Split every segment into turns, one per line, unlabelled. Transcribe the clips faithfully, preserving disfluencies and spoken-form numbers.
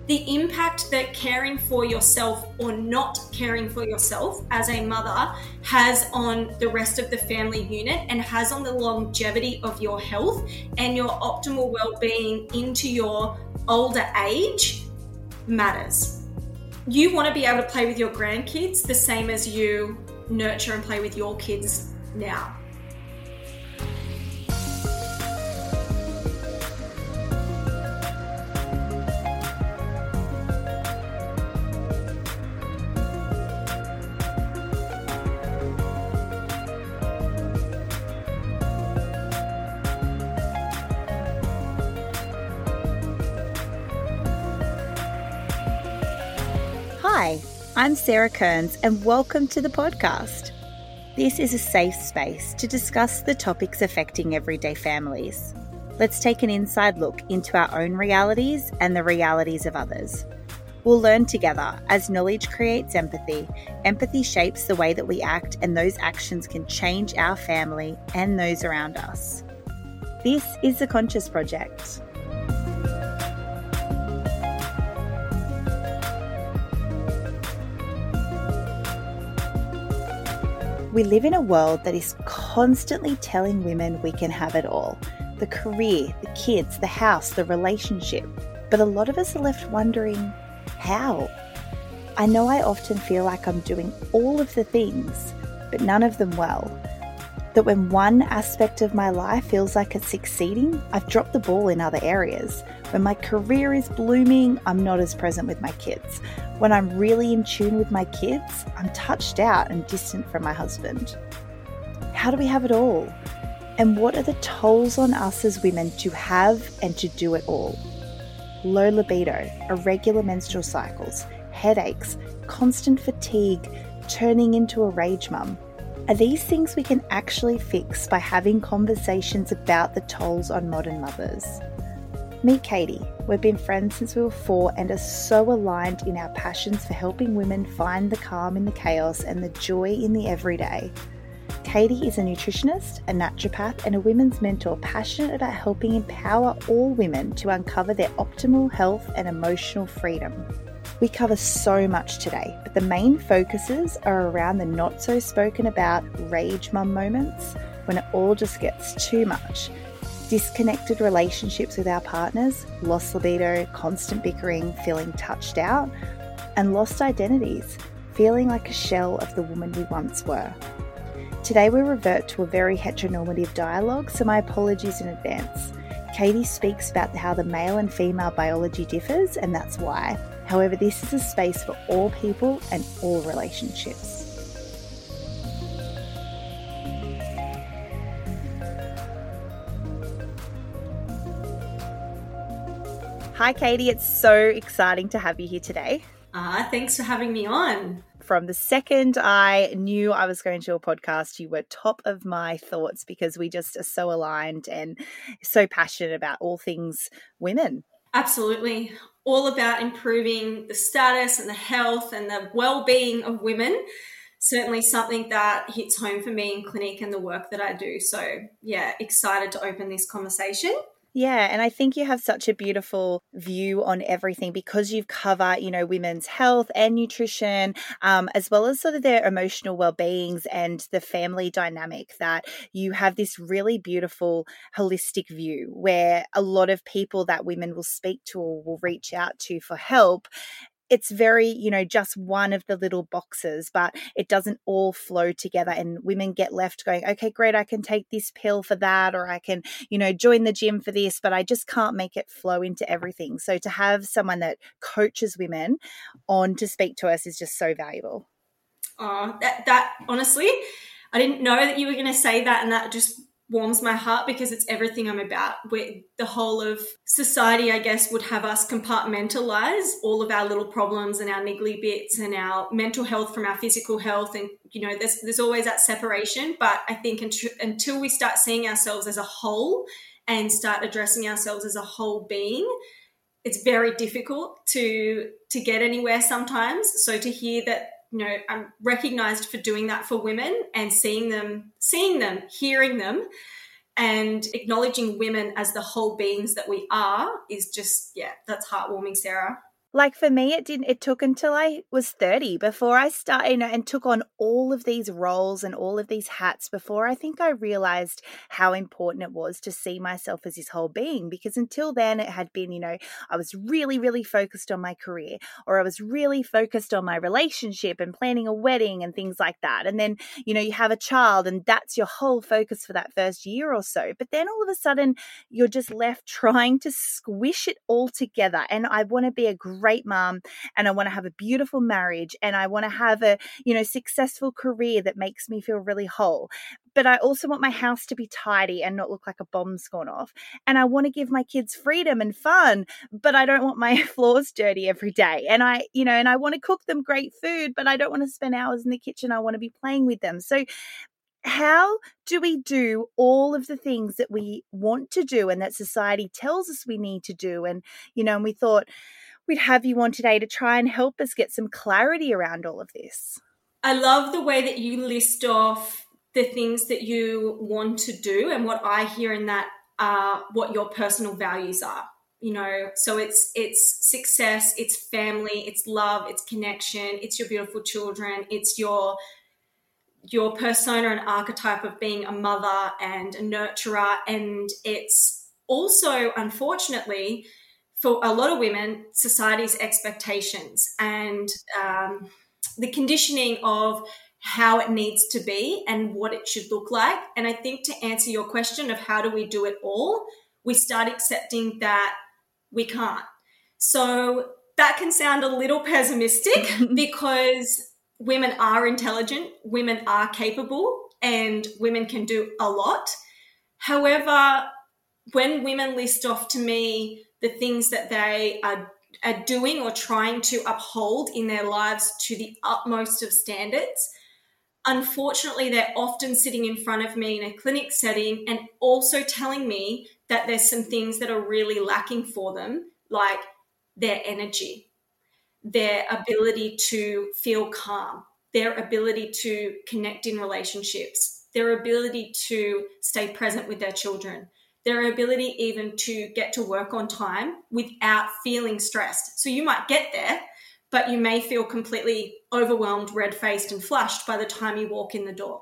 the impact that caring for yourself or not caring for yourself as a mother has on the rest of the family unit and has on the longevity of your health and your optimal well-being into your older age matters. You want to be able to play with your grandkids the same as you nurture and play with your kids now.
Hi, I'm Sarah Kearns and welcome to the podcast. This is a safe space to discuss the topics affecting everyday families. Let's take an inside look into our own realities and the realities of others. We'll learn together as knowledge creates empathy, empathy shapes the way that we act, and those actions can change our family and those around us. This is the Conscious Project. We live in a world that is constantly telling women we can have it all. The career, the kids, the house, the relationship. But a lot of us are left wondering, how? I know I often feel like I'm doing all of the things, but none of them well. That when one aspect of my life feels like it's succeeding, I've dropped the ball in other areas. When my career is blooming, I'm not as present with my kids. When I'm really in tune with my kids, I'm touched out and distant from my husband. How do we have it all? And what are the tolls on us as women to have and to do it all? Low libido, irregular menstrual cycles, headaches, constant fatigue, turning into a rage mum. Are these things we can actually fix by having conversations about the tolls on modern mothers? Meet Katie. We've been friends since we were four and are so aligned in our passions for helping women find the calm in the chaos and the joy in the everyday. Katie is a nutritionist, a naturopath, and a women's mentor passionate about helping empower all women to uncover their optimal health and emotional freedom. We cover so much today, but the main focuses are around the not so spoken about rage mum moments when it all just gets too much. Disconnected relationships with our partners, lost libido, constant bickering, feeling touched out, and lost identities, feeling like a shell of the woman we once were. Today we revert to a very heteronormative dialogue, so my apologies in advance. Katie speaks about how the male and female biology differs, and that's why. However, this is a space for all people and all relationships. Hi, Katie. It's so exciting to have you here today.
Ah, uh, thanks for having me on.
From the second I knew I was going to do a podcast, you were top of my thoughts because we just are so aligned and so passionate about all things women.
Absolutely. All about improving the status and the health and the well-being of women. Certainly something that hits home for me in clinic and the work that I do. So yeah, excited to open this conversation.
Yeah, and I think you have such a beautiful view on everything because you've covered, you know, women's health and nutrition, um, as well as sort of their emotional well-beings and the family dynamic, that you have this really beautiful holistic view where a lot of people that women will speak to or will reach out to for help, it's very, you know, just one of the little boxes, but it doesn't all flow together and women get left going, okay, great, I can take this pill for that, or I can, you know, join the gym for this, but I just can't make it flow into everything. So to have someone that coaches women on to speak to us is just so valuable.
Oh, that, that honestly, I didn't know that you were going to say that, and that just warms my heart because it's everything I'm about. We're, the whole of society, I guess, would have us compartmentalize all of our little problems and our niggly bits and our mental health from our physical health. And, you know, there's, there's always that separation. But I think until, until we start seeing ourselves as a whole and start addressing ourselves as a whole being, it's very difficult to, to get anywhere sometimes. So to hear that, you know, I'm recognized for doing that for women and seeing them, seeing them, hearing them, and acknowledging women as the whole beings that we are is just, yeah, that's heartwarming, Sarah.
Like for me, it didn't, it took until I was thirty before I started, you know, and took on all of these roles and all of these hats before I think I realized how important it was to see myself as this whole being. Because until then it had been, you know, I was really, really focused on my career, or I was really focused on my relationship and planning a wedding and things like that. And then, you know, you have a child and that's your whole focus for that first year or so. But then all of a sudden you're just left trying to squish it all together. And I want to be a great great mom, and I want to have a beautiful marriage, and I want to have a, you know, successful career that makes me feel really whole. But I also want my house to be tidy and not look like a bomb's gone off. And I want to give my kids freedom and fun, but I don't want my floors dirty every day. And I, you know, and I want to cook them great food, but I don't want to spend hours in the kitchen. I want to be playing with them. So how do we do all of the things that we want to do and that society tells us we need to do? And, you know, and we thought we'd have you on today to try and help us get some clarity around all of this.
I love the way that you list off the things that you want to do, and what I hear in that are what your personal values are. You know, so it's it's success, it's family, it's love, it's connection, it's your beautiful children, it's your your persona and archetype of being a mother and a nurturer. And it's also, unfortunately, for a lot of women, society's expectations and um, the conditioning of how it needs to be and what it should look like. And I think to answer your question of how do we do it all, we start accepting that we can't. So that can sound a little pessimistic because women are intelligent, women are capable, and women can do a lot. However, when women list off to me the things that they are, are doing or trying to uphold in their lives to the utmost of standards, unfortunately, they're often sitting in front of me in a clinic setting and also telling me that there's some things that are really lacking for them, like their energy, their ability to feel calm, their ability to connect in relationships, their ability to stay present with their children, their ability even to get to work on time without feeling stressed. So you might get there, but you may feel completely overwhelmed, red-faced and flushed by the time you walk in the door.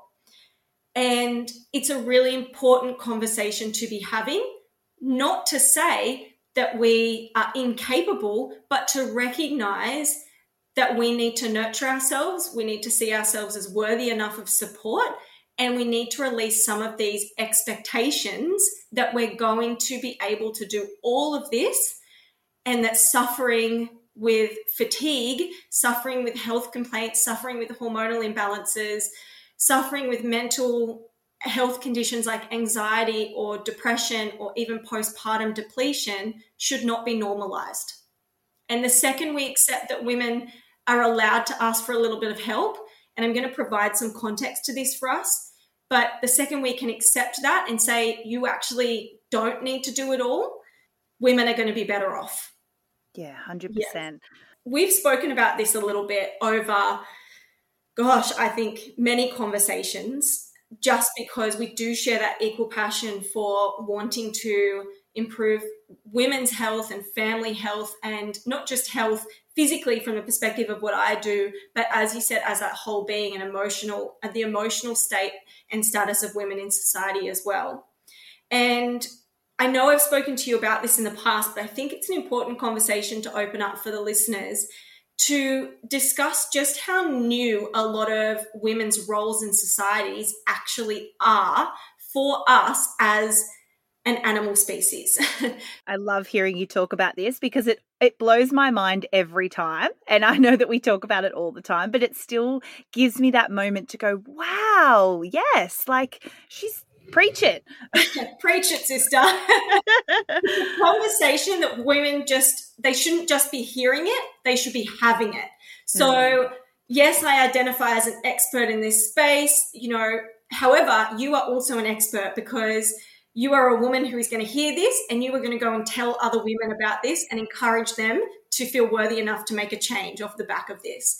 And it's a really important conversation to be having, not to say that we are incapable, but to recognize that we need to nurture ourselves, we need to see ourselves as worthy enough of support, and we need to release some of these expectations that we're going to be able to do all of this, and that suffering with fatigue, suffering with health complaints, suffering with hormonal imbalances, suffering with mental health conditions like anxiety or depression or even postpartum depletion should not be normalized. And the second we accept that women are allowed to ask for a little bit of help, and I'm going to provide some context to this for us, but the second we can accept that and say, you actually don't need to do it all, women are going to be better off.
Yeah, one hundred percent.
Yeah. We've spoken about this a little bit over, gosh, I think many conversations, just because we do share that equal passion for wanting to improve women's health and family health, and not just health physically from the perspective of what I do, but as you said, as that whole being and emotional, and the emotional state and status of women in society as well. And I know I've spoken to you about this in the past, but I think it's an important conversation to open up for the listeners to discuss just how new a lot of women's roles in societies actually are for us as an animal species.
I love hearing you talk about this because it, it blows my mind every time. And I know that we talk about it all the time, but it still gives me that moment to go, wow, yes, like she's preach it.
Preach it, sister. It's a conversation that women just, they shouldn't just be hearing it, they should be having it. So mm. yes, I identify as an expert in this space, you know, however, you are also an expert because you are a woman who is going to hear this, and you are going to go and tell other women about this and encourage them to feel worthy enough to make a change off the back of this.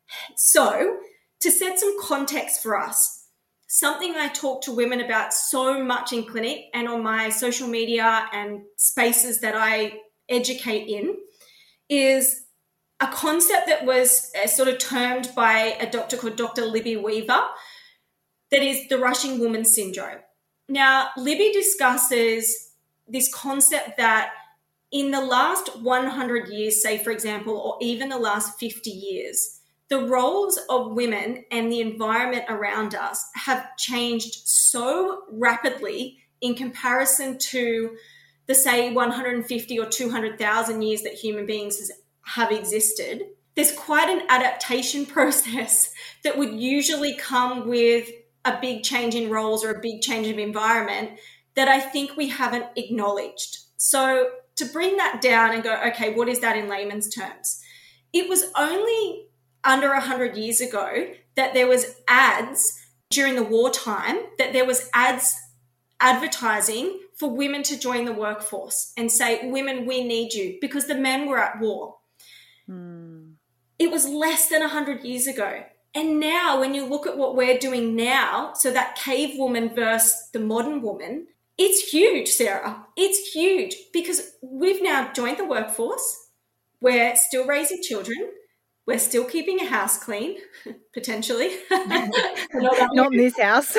So to set some context for us, something I talk to women about so much in clinic and on my social media and spaces that I educate in is a concept that was uh, sort of termed by a doctor called Doctor Libby Weaver, that is the rushing woman syndrome. Now, Libby discusses this concept that in the last one hundred years, say, for example, or even the last fifty years, the roles of women and the environment around us have changed so rapidly in comparison to the, say, one hundred fifty or two hundred thousand years that human beings have existed. There's quite an adaptation process that would usually come with a big change in roles or a big change of environment that I think we haven't acknowledged. So to bring that down and go, okay, what is that in layman's terms? It was only under one hundred years ago that there was ads during the wartime, that there was ads advertising for women to join the workforce and say, women, we need you, because the men were at war.
Mm.
It was less than one hundred years ago. And now when you look at what we're doing now, so that cave woman versus the modern woman, it's huge, Sarah. It's huge because we've now joined the workforce. We're still raising children. We're still keeping a house clean, potentially.
Not in this house.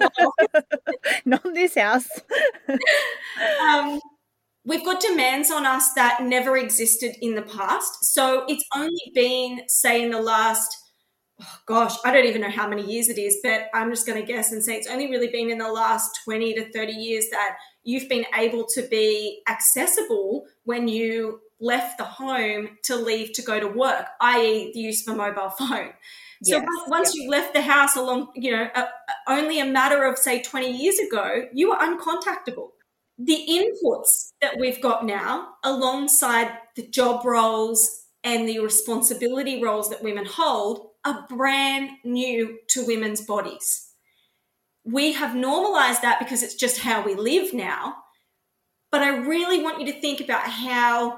Not in this house.
um, we've got demands on us that never existed in the past. So it's only been, say, in the last, oh gosh, I don't even know how many years it is, but I'm just going to guess and say it's only really been in the last twenty to thirty years that you've been able to be accessible when you left the home to leave to go to work, that is the use of a mobile phone. So yes, once yeah. you left the house along, you know, a, a, only a matter of, say, twenty years ago, you were uncontactable. The inputs that we've got now alongside the job roles and the responsibility roles that women hold are brand new to women's bodies. We have normalized that because it's just how we live now. But I really want you to think about how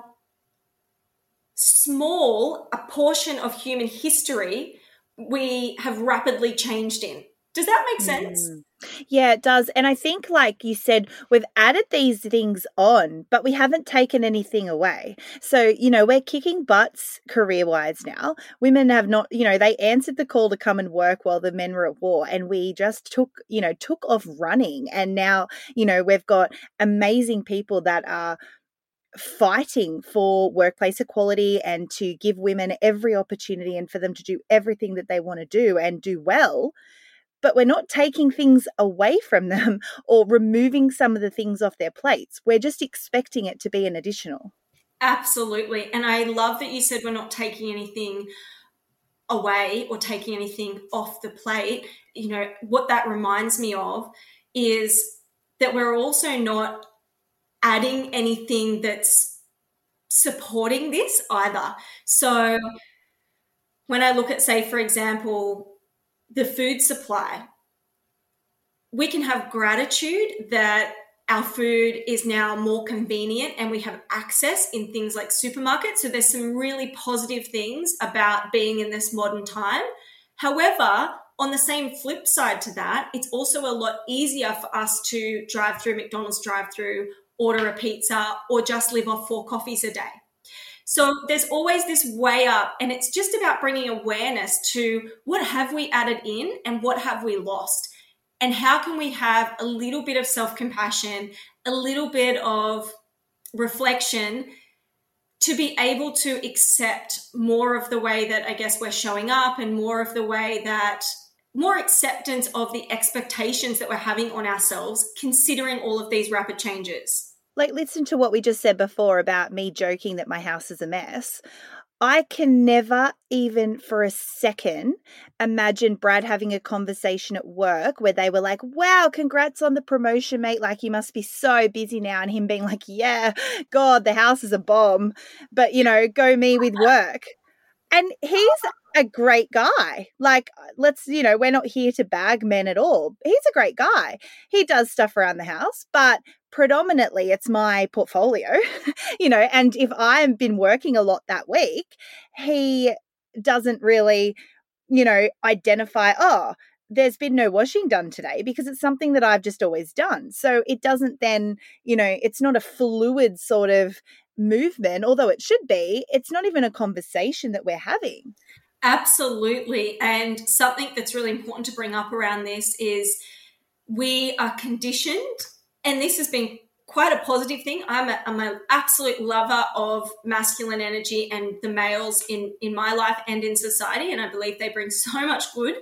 small a portion of human history we have rapidly changed in. Does that make sense?
Mm. Yeah, it does. And I think, like you said, we've added these things on, but we haven't taken anything away. So, you know, we're kicking butts career-wise now. Women have not, you know, they answered the call to come and work while the men were at war, and we just took, you know, took off running. And now, you know, we've got amazing people that are fighting for workplace equality and to give women every opportunity and for them to do everything that they want to do and do well. But we're not taking things away from them or removing some of the things off their plates. We're just expecting it to be an additional.
Absolutely. And I love that you said we're not taking anything away or taking anything off the plate. You know, what that reminds me of is that we're also not adding anything that's supporting this either. So when I look at, say, for example, the food supply, we can have gratitude that our food is now more convenient and we have access in things like supermarkets. So there's some really positive things about being in this modern time. However, on the same flip side to that, it's also a lot easier for us to drive through McDonald's drive-through, order a pizza, or just live off four coffees a day. So there's always this way up, and it's just about bringing awareness to what have we added in and what have we lost, and how can we have a little bit of self-compassion, a little bit of reflection to be able to accept more of the way that I guess we're showing up and more of the way that more acceptance of the expectations that we're having on ourselves, considering all of these rapid changes.
Like, listen to what we just said before about me joking that my house is a mess. I can never even for a second imagine Brad having a conversation at work where they were like, wow, congrats on the promotion, mate. Like, you must be so busy now. And him being like, yeah, God, the house is a bomb. But, you know, go me with work. And he's a great guy. Like, let's, you know, we're not here to bag men at all. He's a great guy. He does stuff around the house, but predominantly it's my portfolio, you know, and if I've been working a lot that week, he doesn't really, you know, identify, oh, there's been no washing done today, because it's something that I've just always done. So it doesn't then, you know, it's not a fluid sort of movement, although it should be, it's not even a conversation that we're having.
Absolutely. And something that's really important to bring up around this is we are conditioned, and this has been quite a positive thing. I'm, a, I'm an absolute lover of masculine energy and the males in, in my life and in society, and I believe they bring so much good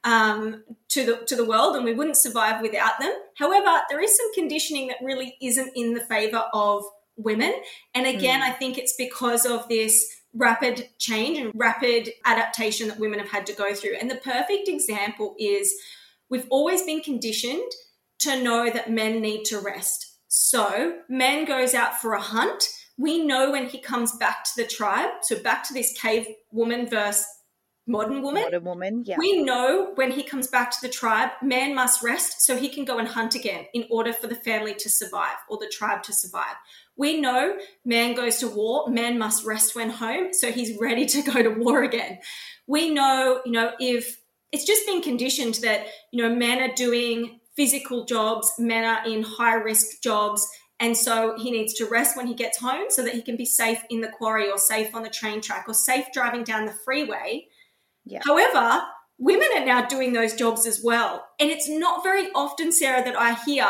um, to the to the world, and we wouldn't survive without them. However, there is some conditioning that really isn't in the favor of women, and again, mm. I think it's because of this rapid change and rapid adaptation that women have had to go through. And the perfect example is we've always been conditioned to know that men need to rest. So man goes out for a hunt. We know when he comes back to the tribe, so back to this cave woman versus modern woman.
Modern woman, yeah.
We know when he comes back to the tribe, man must rest so he can go and hunt again in order for the family to survive or the tribe to survive. We know man goes to war, man must rest when home, so he's ready to go to war again. We know, you know, if it's just been conditioned that, you know, men are doing physical jobs, men are in high-risk jobs, and so he needs to rest when he gets home so that he can be safe in the quarry or safe on the train track or safe driving down the freeway. Yeah. However, women are now doing those jobs as well. And it's not very often, Sarah, that I hear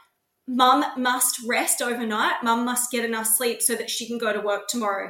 mum must rest overnight, mum must get enough sleep so that she can go to work tomorrow.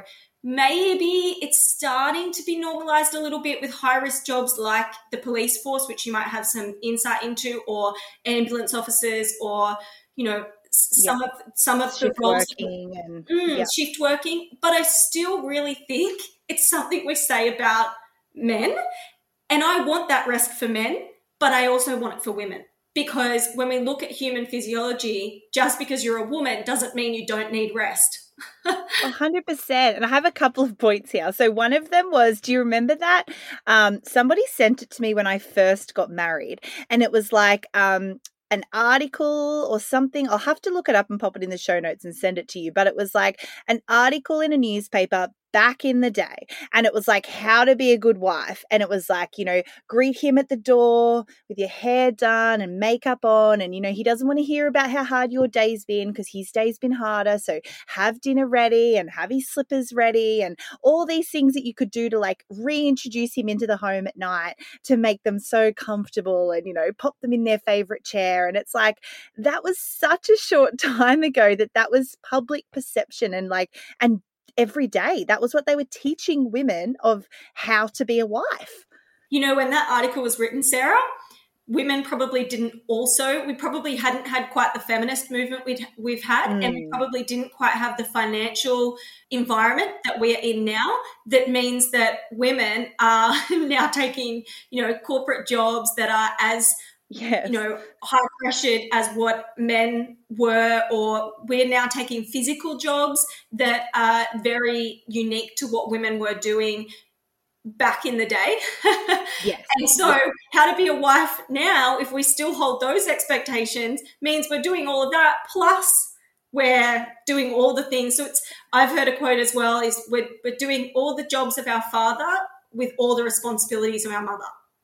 Maybe it's starting to be normalized a little bit with high-risk jobs like the police force, which you might have some insight into, or ambulance officers, or, you know, some yeah. of some of
shift
the roles
working and
mm, yeah. shift working. But I still really think it's something we say about men, and I want that rest for men, but I also want it for women. Because when we look at human physiology, just because you're a woman doesn't mean you don't need rest.
one hundred percent. And I have a couple of points here. So one of them was, do you remember that? Um, somebody sent it to me when I first got married, and it was like um, an article or something. I'll have to look it up and pop it in the show notes and send it to you. But it was like an article in a newspaper back in the day, and it was like how to be a good wife, and it was like, you know, greet him at the door with your hair done and makeup on, and you know he doesn't want to hear about how hard your day's been because his day's been harder, so have dinner ready and have his slippers ready, and all these things that you could do to like reintroduce him into the home at night to make them so comfortable, and you know pop them in their favorite chair. And it's like that was such a short time ago that that was public perception, and like and every day that was what they were teaching women of how to be a wife.
You know, when that article was written, Sarah, women probably didn't also, we probably hadn't had quite the feminist movement we'd, we've had, mm. and we probably didn't quite have the financial environment that we're in now. That means that women are now taking, you know, corporate jobs that are as Yes. you know, high pressured as what men were, or we're now taking physical jobs that are very unique to what women were doing back in the day.
Yes.
And so how to be a wife now, if we still hold those expectations, means we're doing all of that, plus we're doing all the things. So it's, I've heard a quote as well, is we're, we're doing all the jobs of our father with all the responsibilities of our mother.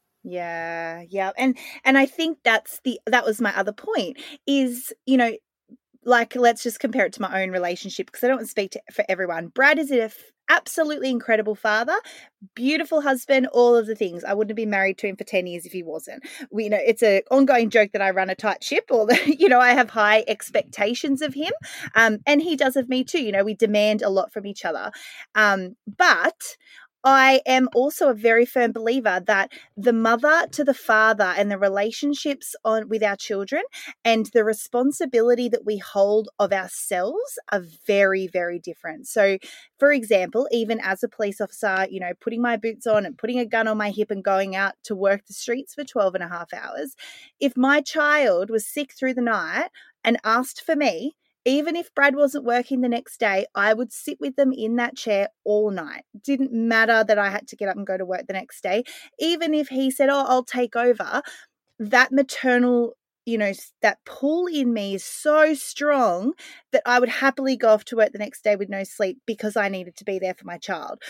Yeah, yeah. And and I think that's the that was my other point is, you know, like let's just compare it to my own relationship because I don't want to speak to, for everyone. Brad is an absolutely incredible father, beautiful husband, all of the things. I wouldn't have been married to him for ten years if he wasn't. We, you know, it's an ongoing joke that I run a tight ship, or that, you know, I have high expectations of him, um, and he does of me too. You know, we demand a lot from each other, um, but I am also a very firm believer that the mother to the father and the relationships on with our children and the responsibility that we hold of ourselves are very, very different. So, for example, even as a police officer, you know, putting my boots on and putting a gun on my hip and going out to work the streets for twelve and a half hours, if my child was sick through the night and asked for me, even if Brad wasn't working the next day, I would sit with them in that chair all night. It didn't matter that I had to get up and go to work the next day. Even if he said, oh, I'll take over, that maternal, you know, that pull in me is so strong that I would happily go off to work the next day with no sleep because I needed to be there for my child.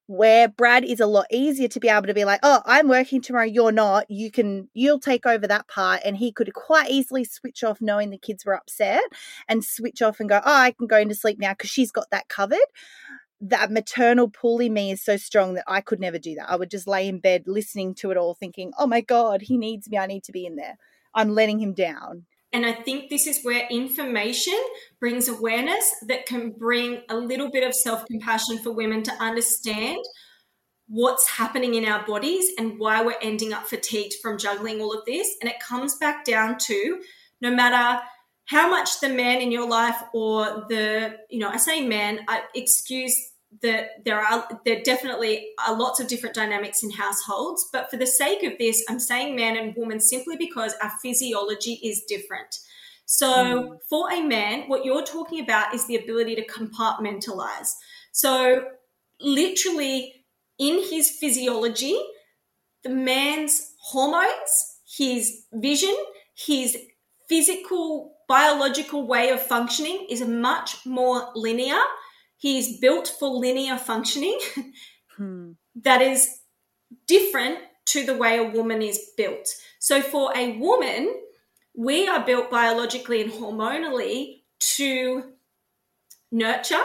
where Brad is a lot easier to be able to be like, oh, I'm working tomorrow, you're not. You can, you'll take over that part. And he could quite easily switch off knowing the kids were upset and switch off and go, oh, I can go into sleep now because she's got that covered. That maternal pull in me is so strong that I could never do that. I would just lay in bed listening to it all thinking, oh my God, he needs me. I need to be in there. I'm letting him down.
And I think this is where information brings awareness that can bring a little bit of self-compassion for women to understand what's happening in our bodies and why we're ending up fatigued from juggling all of this. And it comes back down to no matter how much the man in your life or the, you know, I say man, I excuse that there are there definitely are lots of different dynamics in households, but for the sake of this, I'm saying man and woman simply because our physiology is different. So mm. for a man, what you're talking about is the ability to compartmentalize. So literally in his physiology, the man's hormones, his vision, his physical, biological way of functioning is much more linear. He's built for linear functioning hmm. that is different to the way a woman is built. So for a woman, we are built biologically and hormonally to nurture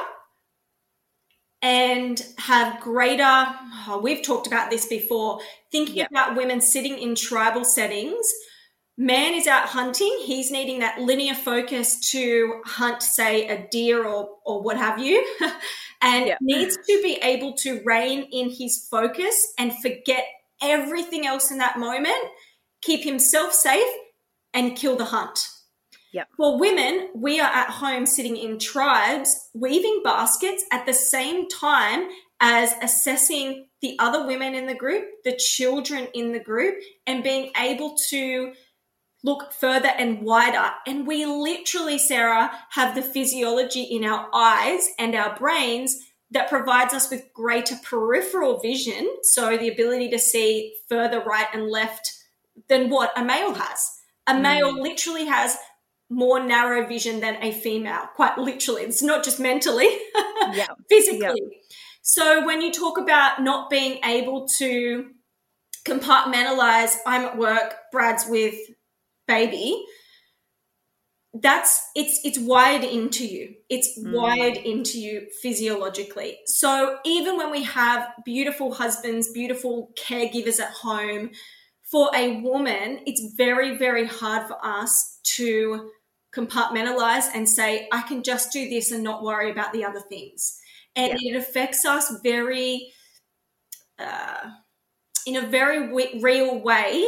and have greater, oh, we've talked about this before, thinking yep. about women sitting in tribal settings. Man is out hunting. He's needing that linear focus to hunt, say, a deer or or what have you, and yeah. needs to be able to rein in his focus and forget everything else in that moment, keep himself safe, and kill the hunt.
Yep.
For women, we are at home sitting in tribes, weaving baskets at the same time as assessing the other women in the group, the children in the group, and being able to look further and wider. And we literally, Sarah, have the physiology in our eyes and our brains that provides us with greater peripheral vision, so the ability to see further right and left than what a male has. A male mm. literally has more narrow vision than a female, quite literally. It's not just mentally, yeah. physically. Yeah. So when you talk about not being able to compartmentalize, I'm at work, Brad's with baby, that's it's it's wired into you. It's mm. wired into you physiologically. So even when we have beautiful husbands, beautiful caregivers at home, for a woman, it's very, very hard for us to compartmentalize and say, I can just do this and not worry about the other things. And yeah. it affects us very, uh, in a very w- real way,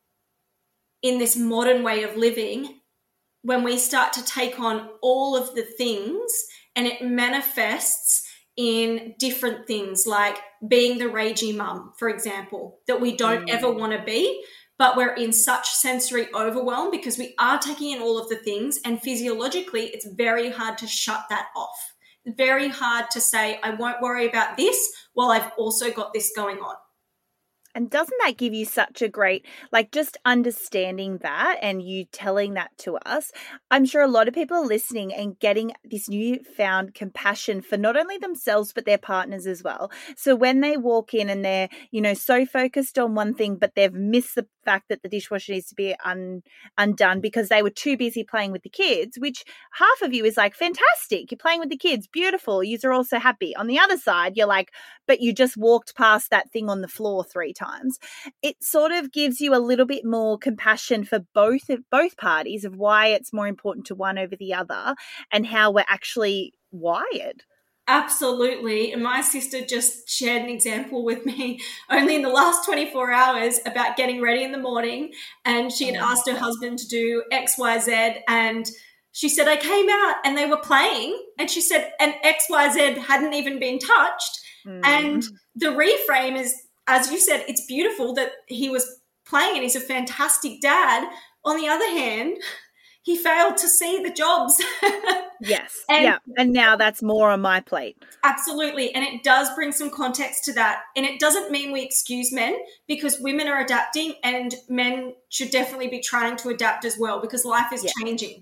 in this modern way of living, when we start to take on all of the things and it manifests in different things, like being the ragey mum, for example, that we don't mm. ever want to be, but we're in such sensory overwhelm because we are taking in all of the things, and physiologically it's very hard to shut that off. Very hard to say, I won't worry about this while I've also got this going on.
And doesn't that give you such a great, like, just understanding that and you telling that to us? I'm sure a lot of people are listening and getting this newfound compassion for not only themselves, but their partners as well. So when they walk in and they're, you know, so focused on one thing, but they've missed the fact that the dishwasher needs to be un, undone because they were too busy playing with the kids, which half of you is like, fantastic, you're playing with the kids, beautiful, you're all so happy. On the other side, you're like, but you just walked past that thing on the floor three times. It sort of gives you a little bit more compassion for both of both parties of why it's more important to one over the other and how we're actually wired.
Absolutely. And my sister just shared an example with me only in the last twenty-four hours about getting ready in the morning. And she had asked her husband to do X, Y, Z. And she said, I came out and they were playing. And she said, and X, Y, Z hadn't even been touched. Mm. And the reframe is, as you said, it's beautiful that he was playing and he's a fantastic dad. On the other hand, he failed to see the jobs.
Yes. And yeah. And now that's more on my plate.
Absolutely. And it does bring some context to that. And it doesn't mean we excuse men, because women are adapting and men should definitely be trying to adapt as well, because life is yeah. changing.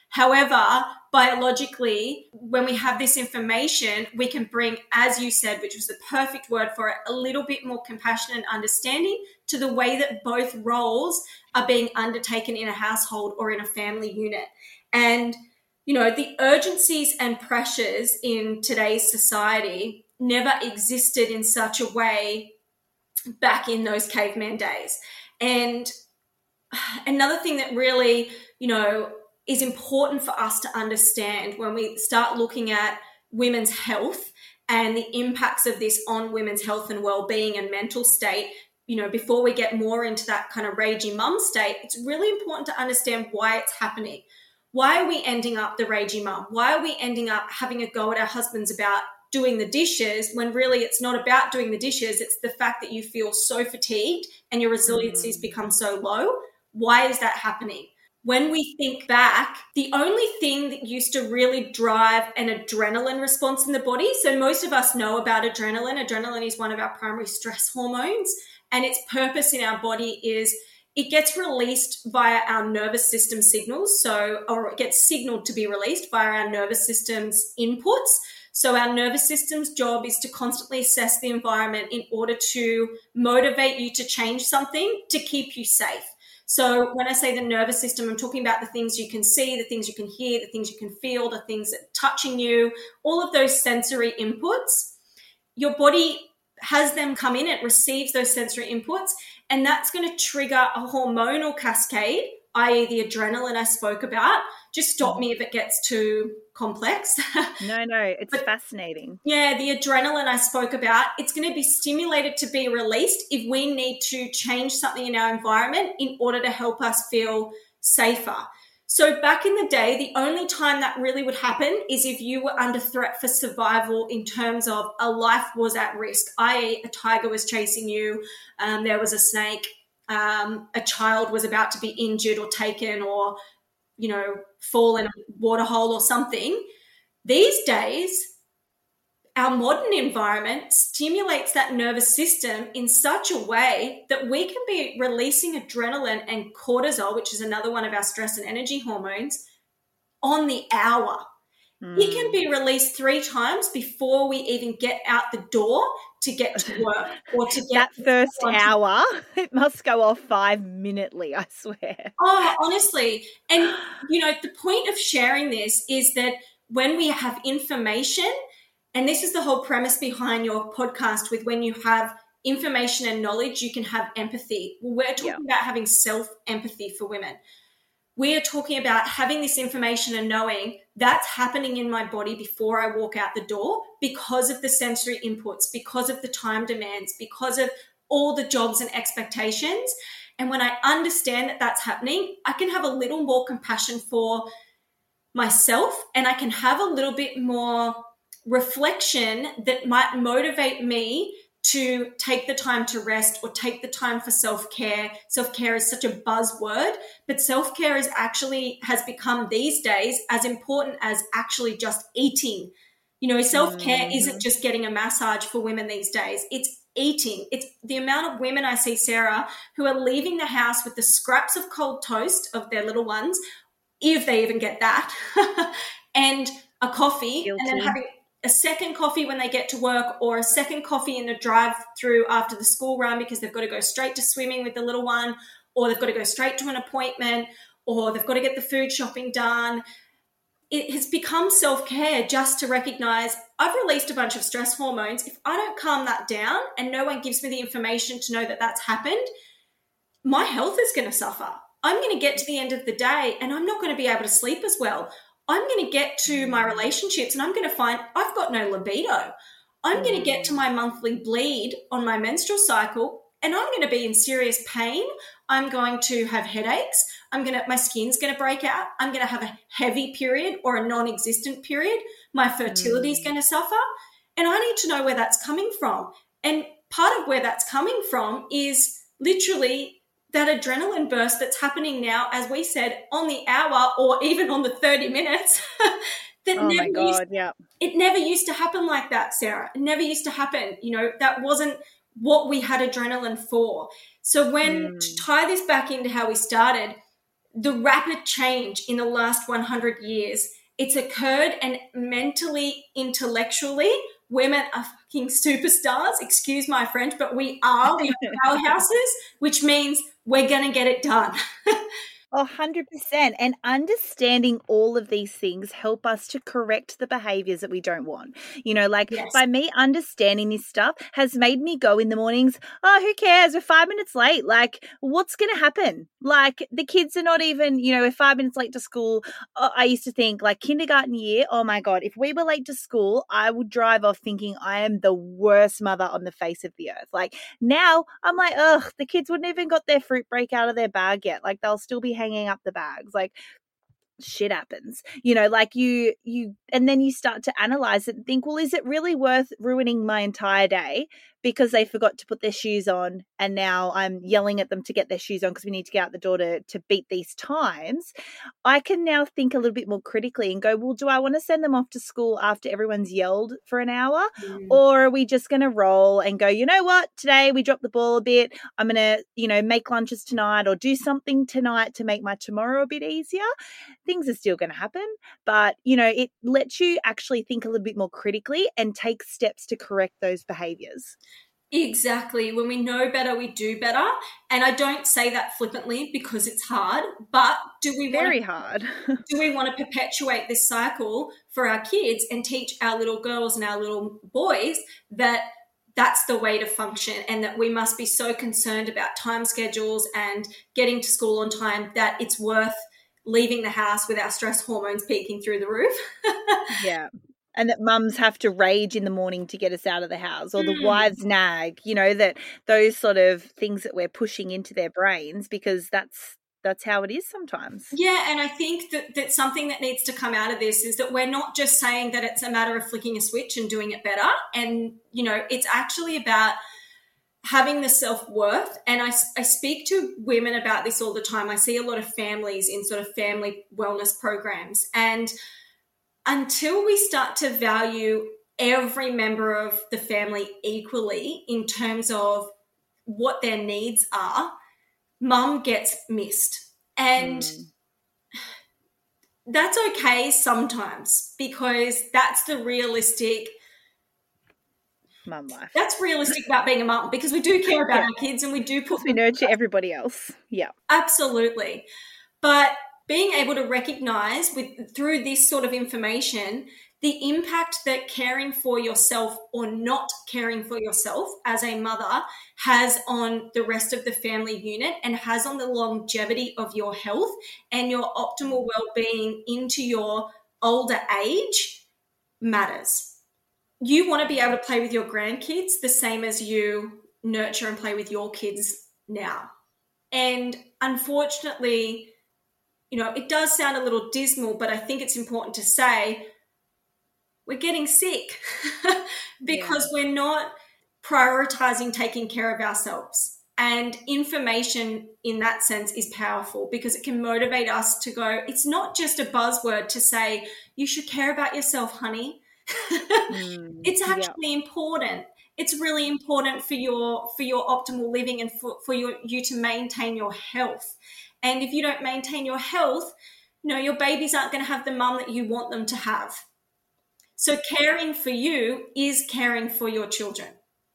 However, biologically, when we have this information, we can bring, as you said, which was the perfect word for it, a little bit more compassion and understanding to the way that both roles are being undertaken in a household or in a family unit. And, you know, the urgencies and pressures in today's society never existed in such a way back in those caveman days. And another thing that really, you know, is important for us to understand when we start looking at women's health and the impacts of this on women's health and well-being and mental state, you know, before we get more into that kind of ragey mum state, it's really important to understand why it's happening. Why are we ending up the ragey mum? Why are we ending up having a go at our husbands about doing the dishes when really it's not about doing the dishes? It's the fact that you feel so fatigued and your resiliency has mm. become so low. Why is that happening? When we think back, the only thing that used to really drive an adrenaline response in the body, so most of us know about adrenaline. Adrenaline is one of our primary stress hormones, and its purpose in our body is it gets released via our nervous system signals, so or it gets signaled to be released via our nervous system's inputs. So our nervous system's job is to constantly assess the environment in order to motivate you to change something to keep you safe. So when I say the nervous system, I'm talking about the things you can see, the things you can hear, the things you can feel, the things that are touching you, all of those sensory inputs. Your body has them come in, it receives those sensory inputs, and that's going to trigger a hormonal cascade, that is the adrenaline I spoke about. Just stop me if it gets too complex.
No, no, it's but, fascinating.
Yeah, the adrenaline I spoke about, it's going to be stimulated to be released if we need to change something in our environment in order to help us feel safer. So back in the day, the only time that really would happen is if you were under threat for survival in terms of a life was at risk, that is a tiger was chasing you, um, there was a snake, um, a child was about to be injured or taken or, you know, fall in a water hole or something. These days, our modern environment stimulates that nervous system in such a way that we can be releasing adrenaline and cortisol, which is another one of our stress and energy hormones, on the hour. Mm. It can be released three times before we even get out the door to get to work or to get
that first hour. It must go off five minutely, I swear.
Oh, honestly. And, you know, the point of sharing this is that when we have information, and this is the whole premise behind your podcast with when you have information and knowledge, you can have empathy. Well, we're talking yeah. about having self-empathy for women. We are talking about having this information and knowing that's happening in my body before I walk out the door because of the sensory inputs, because of the time demands, because of all the jobs and expectations. And when I understand that that's happening, I can have a little more compassion for myself and I can have a little bit more reflection that might motivate me to take the time to rest or take the time for self-care. Self-care is such a buzzword, but self-care is actually has become these days as important as actually just eating. You know, self-care mm-hmm. isn't just getting a massage for women these days. It's eating. It's the amount of women I see, Sarah, who are leaving the house with the scraps of cold toast of their little ones, if they even get that, and a coffee, Guilty. and then having a second coffee when they get to work or a second coffee in the drive-through after the school run because they've got to go straight to swimming with the little one, or they've got to go straight to an appointment, or they've got to get the food shopping done. It has become self-care just to recognize I've released a bunch of stress hormones. If I don't calm that down and no one gives me the information to know that that's happened, my health is going to suffer. I'm going to get to the end of the day and I'm not going to be able to sleep as well. I'm going to get to my relationships and I'm going to find I've got no libido. I'm going to get to my monthly bleed on my menstrual cycle and I'm going to be in serious pain. I'm going to have headaches. I'm going to, my skin's going to break out. I'm going to have a heavy period or a non-existent period. My fertility is mm. going to suffer. And I need to know where that's coming from. And part of where that's coming from is literally that adrenaline burst that's happening now, as we said, on the hour or even on the thirty minutes. that
oh
never
my God,
used,
yeah.
It never used to happen like that, Sarah. It never used to happen. You know, that wasn't what we had adrenaline for. So when, mm. to tie this back into how we started, the rapid change in the last one hundred years, it's occurred, and mentally, intellectually, women are fucking superstars. Excuse my French, but we are. We are powerhouses, which means we're going to get it done.
Oh, one hundred percent. And understanding all of these things help us to correct the behaviors that we don't want. You know, like
Yes.
by me understanding this stuff has made me go in the mornings, oh, who cares? We're five minutes late. Like, what's going to happen? Like, the kids are not even, you know, we're five minutes late to school. Oh, I used to think like kindergarten year, oh my God, if we were late to school, I would drive off thinking I am the worst mother on the face of the earth. Like, now I'm like, ugh, the kids wouldn't even got their fruit break out of their bag yet. Like, they'll still be hanging up the bags. Like, shit happens, you know, like you you and then you start to analyze it and think, well, is it really worth ruining my entire day because they forgot to put their shoes on and now I'm yelling at them to get their shoes on because we need to get out the door to, to beat these times? I can now think a little bit more critically and go, well, do I want to send them off to school after everyone's yelled for an hour? Mm. Or are we just going to roll and go, you know what, today we dropped the ball a bit. I'm going to, you know, make lunches tonight or do something tonight to make my tomorrow a bit easier. Things are still going to happen, but, you know, it lets you actually think a little bit more critically and take steps to correct those behaviors.
Exactly. When we know better, we do better. And I don't say that flippantly because it's hard, but do we
very
want to,
hard?
do we want to perpetuate this cycle for our kids and teach our little girls and our little boys that that's the way to function and that we must be so concerned about time schedules and getting to school on time that it's worth leaving the house with our stress hormones peaking through the roof?
Yeah. And that mums have to rage in the morning to get us out of the house, or the mm. wives nag, you know, that those sort of things that we're pushing into their brains because that's that's how it is sometimes.
Yeah, and I think that, that something that needs to come out of this is that we're not just saying that it's a matter of flicking a switch and doing it better. And, you know, it's actually about having the self-worth. And I, I speak to women about this all the time. I see a lot of families in sort of family wellness programs. And until we start to value every member of the family equally in terms of what their needs are, mum gets missed. And mm. that's okay sometimes because that's the realistic
mum life.
That's realistic about being a mum because we do care about yeah. our kids and we do put
we nurture everybody else. Yeah.
Absolutely. But being able to recognize with through this sort of information the impact that caring for yourself or not caring for yourself as a mother has on the rest of the family unit and has on the longevity of your health and your optimal well-being into your older age matters. You want to be able to play with your grandkids the same as you nurture and play with your kids now. And unfortunately, you know, it does sound a little dismal, but I think it's important to say we're getting sick because yeah. we're not prioritizing taking care of ourselves. And information in that sense is powerful because it can motivate us to go, it's not just a buzzword to say, you should care about yourself, honey. mm, it's actually yeah. important. It's really important for your for your optimal living and for, for your, you to maintain your health. And if you don't maintain your health, you know, your babies aren't going to have the mum that you want them to have. So caring for you is caring for your children.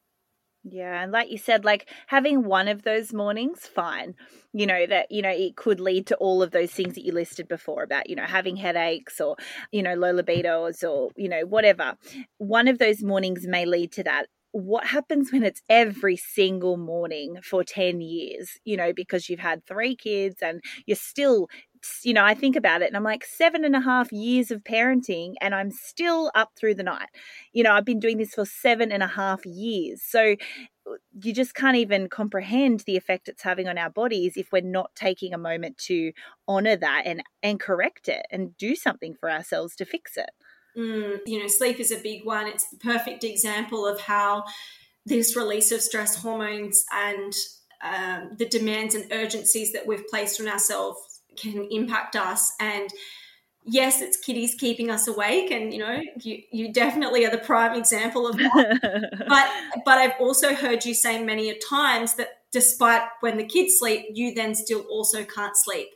Yeah. And like you said, like having one of those mornings, fine. You know, that, you know, it could lead to all of those things that you listed before about, you know, having headaches or, you know, low libidos or, you know, whatever. One of those mornings may lead to that. What happens when it's every single morning for ten years, you know, because you've had three kids and you're still, you know, I think about it and I'm like seven and a half years of parenting and I'm still up through the night. You know, I've been doing this for seven and a half years. So you just can't even comprehend the effect it's having on our bodies if we're not taking a moment to honor that and, and correct it and do something for ourselves to fix it.
Mm, you know, sleep is a big one. It's the perfect example of how this release of stress hormones and um, the demands and urgencies that we've placed on ourselves can impact us. And yes, it's kiddies keeping us awake. And, you know, you, you definitely are the prime example of that. but, but I've also heard you say many a times that despite when the kids sleep, you then still also can't sleep.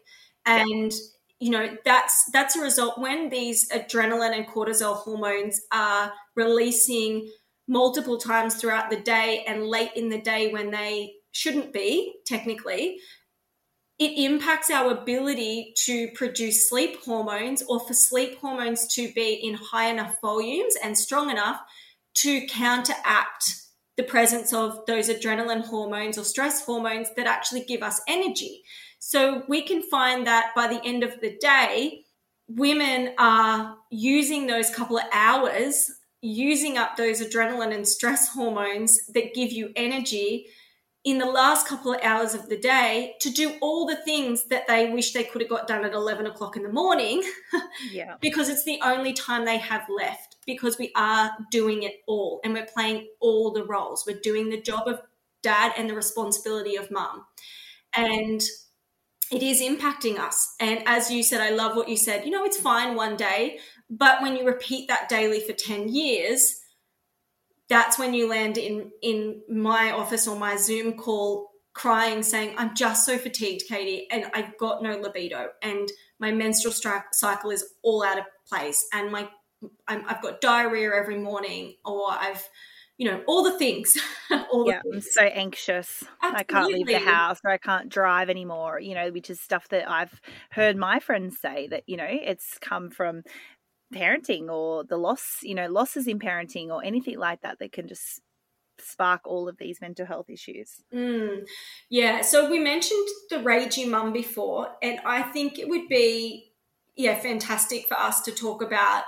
And, yeah. you know, that's that's a result when these adrenaline and cortisol hormones are releasing multiple times throughout the day and late in the day when they shouldn't be, technically, it impacts our ability to produce sleep hormones, or for sleep hormones to be in high enough volumes and strong enough to counteract the presence of those adrenaline hormones or stress hormones that actually give us energy. So we can find that by the end of the day, women are using those couple of hours, using up those adrenaline and stress hormones that give you energy in the last couple of hours of the day to do all the things that they wish they could have got done at eleven o'clock in the morning. Yeah. Because it's the only time they have left, because we are doing it all and we're playing all the roles. We're doing the job of dad and the responsibility of mum. And it is impacting us. And as you said, I love what you said, you know, it's fine one day, but when you repeat that daily for ten years, that's when you land in, in my office or my Zoom call crying, saying, I'm just so fatigued, Katie, and I've got no libido, and my menstrual stri- cycle is all out of place, and my I'm, I've got diarrhea every morning, or I've, you know, all the things. all
yeah,
the things.
I'm so anxious. Absolutely. I can't leave the house, or I can't drive anymore, you know, which is stuff that I've heard my friends say that, you know, it's come from parenting, or the loss, you know, losses in parenting, or anything like that that can just spark all of these mental health issues.
Mm, yeah. So we mentioned the ragey mum before, and I think it would be, yeah, fantastic for us to talk about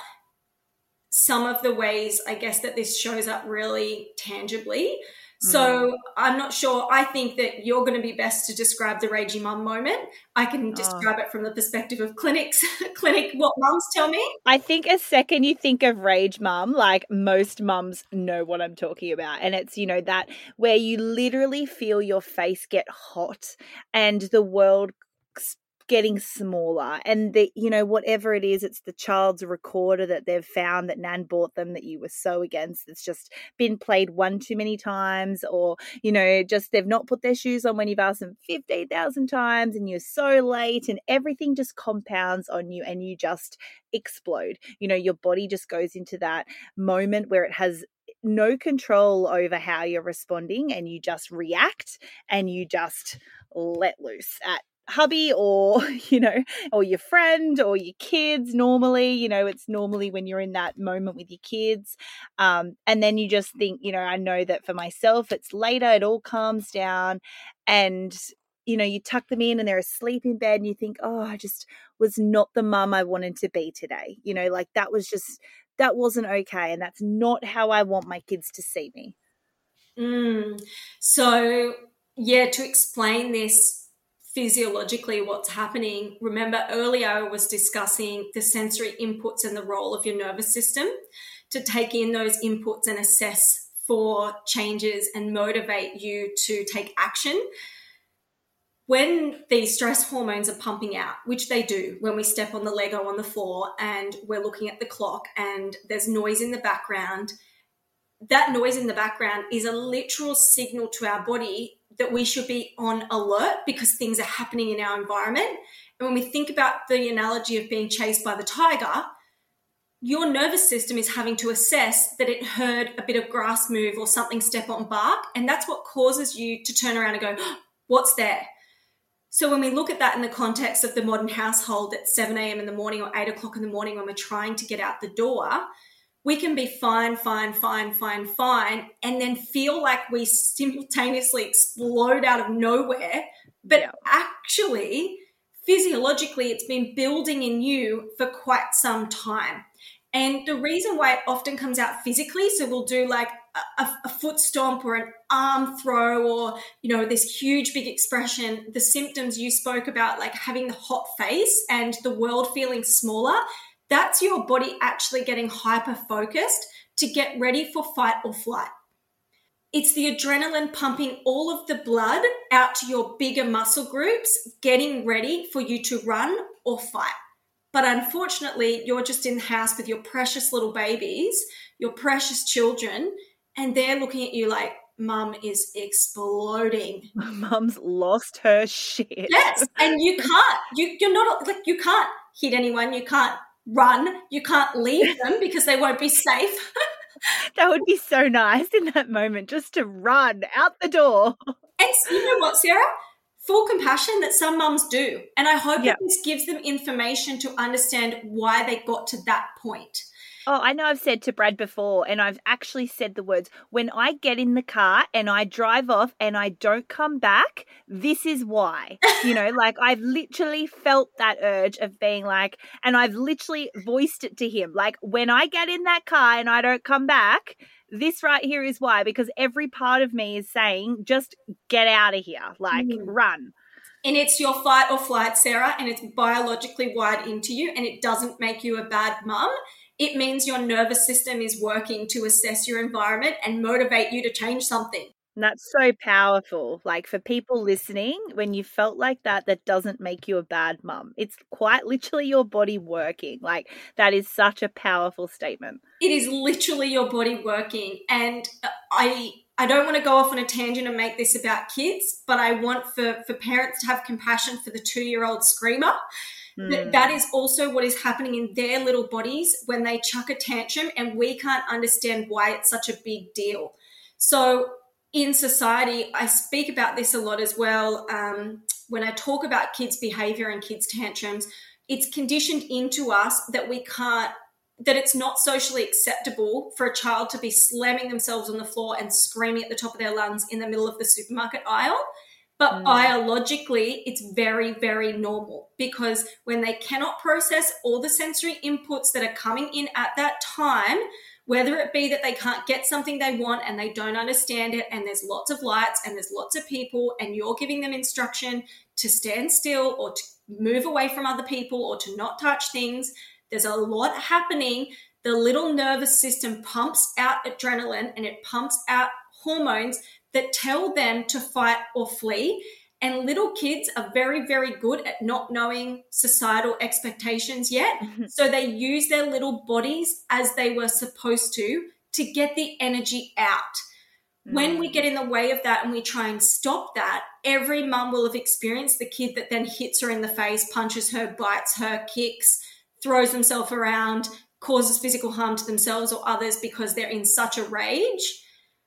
some of the ways, I guess, that this shows up really tangibly. So mm. I'm not sure. I think that you're going to be best to describe the ragey mum moment. I can describe oh. it from the perspective of clinics, clinic, what mums tell me.
I think a second you think of rage mum, like most mums know what I'm talking about. And it's, you know, that where you literally feel your face get hot and the world getting smaller, and the, you know, whatever it is, it's the child's recorder that they've found that Nan bought them that you were so against, it's just been played one too many times, or, you know, just they've not put their shoes on when you've asked them fifteen thousand times and you're so late, and everything just compounds on you and you just explode. You know, your body just goes into that moment where it has no control over how you're responding, and you just react and you just let loose at hubby, or, you know, or your friend, or your kids. Normally, you know, it's normally when you're in that moment with your kids. Um, and then you just think, you know, I know that for myself, it's later, it all calms down, and, you know, you tuck them in and they're asleep in bed and you think, oh, I just was not the mum I wanted to be today. You know, like that was just, that wasn't okay. And that's not how I want my kids to see me.
Mm. So, yeah, to explain this physiologically, what's happening, remember earlier I was discussing the sensory inputs and the role of your nervous system to take in those inputs and assess for changes and motivate you to take action. When these stress hormones are pumping out, which they do when we step on the Lego on the floor and we're looking at the clock and there's noise in the background, that noise in the background is a literal signal to our body that we should be on alert because things are happening in our environment. And when we think about the analogy of being chased by the tiger, your nervous system is having to assess that it heard a bit of grass move or something step on bark, and that's what causes you to turn around and go, what's there? So when we look at that in the context of the modern household at seven a.m. in the morning or eight o'clock in the morning when we're trying to get out the door, we can be fine, fine, fine, fine, fine, and then feel like we simultaneously explode out of nowhere. But yeah. actually, physiologically, it's been building in you for quite some time. And the reason why it often comes out physically, so we'll do like a, a foot stomp or an arm throw or, you know, this huge big expression, the symptoms you spoke about, like having the hot face and the world feeling smaller, that's your body actually getting hyper-focused to get ready for fight or flight. It's the adrenaline pumping all of the blood out to your bigger muscle groups, getting ready for you to run or fight. But unfortunately, you're just in the house with your precious little babies, your precious children, and they're looking at you like, mum is exploding.
Mum's lost her shit.
Yes, and you can't. You you're not like you can't hit anyone. You can't run. You can't leave them because they won't be safe.
That would be so nice in that moment, just to run out the door.
And you know what, Sarah? Full compassion that some mums do. And I hope
Yep.
that this gives them information to understand why they got to that point.
Oh, I know I've said to Brad before, and I've actually said the words, when I get in the car and I drive off and I don't come back, this is why. You know, like I've literally felt that urge of being like, and I've literally voiced it to him. Like when I get in that car and I don't come back, this right here is why, because every part of me is saying, just get out of here, like
Mm.
run.
And it's your fight or flight, Sarah, and it's biologically wired into you, and it doesn't make you a bad mum. It means your nervous system is working to assess your environment and motivate you to change something.
And that's so powerful. Like for people listening, when you felt like that, that doesn't make you a bad mum. It's quite literally your body working. Like that is such a powerful statement.
It is literally your body working. And I I don't want to go off on a tangent and make this about kids, but I want for, for parents to have compassion for the two-year-old screamer.
Mm.
That is also what is happening in their little bodies when they chuck a tantrum, and we can't understand why it's such a big deal. So in society, I speak about this a lot as well. Um, when I talk about kids' behavior and kids' tantrums, it's conditioned into us that we can't, that it's not socially acceptable for a child to be slamming themselves on the floor and screaming at the top of their lungs in the middle of the supermarket aisle. But mm. biologically, it's very, very normal, because when they cannot process all the sensory inputs that are coming in at that time, whether it be that they can't get something they want and they don't understand it, and there's lots of lights and there's lots of people, and you're giving them instruction to stand still or to move away from other people or to not touch things, there's a lot happening. The little nervous system pumps out adrenaline and it pumps out hormones that tell them to fight or flee. And little kids are very, very good at not knowing societal expectations yet. Mm-hmm. So they use their little bodies as they were supposed to, to get the energy out. Mm. When we get in the way of that and we try and stop that, every mum will have experienced the kid that then hits her in the face, punches her, bites her, kicks, throws themselves around, causes physical harm to themselves or others because they're in such a rage.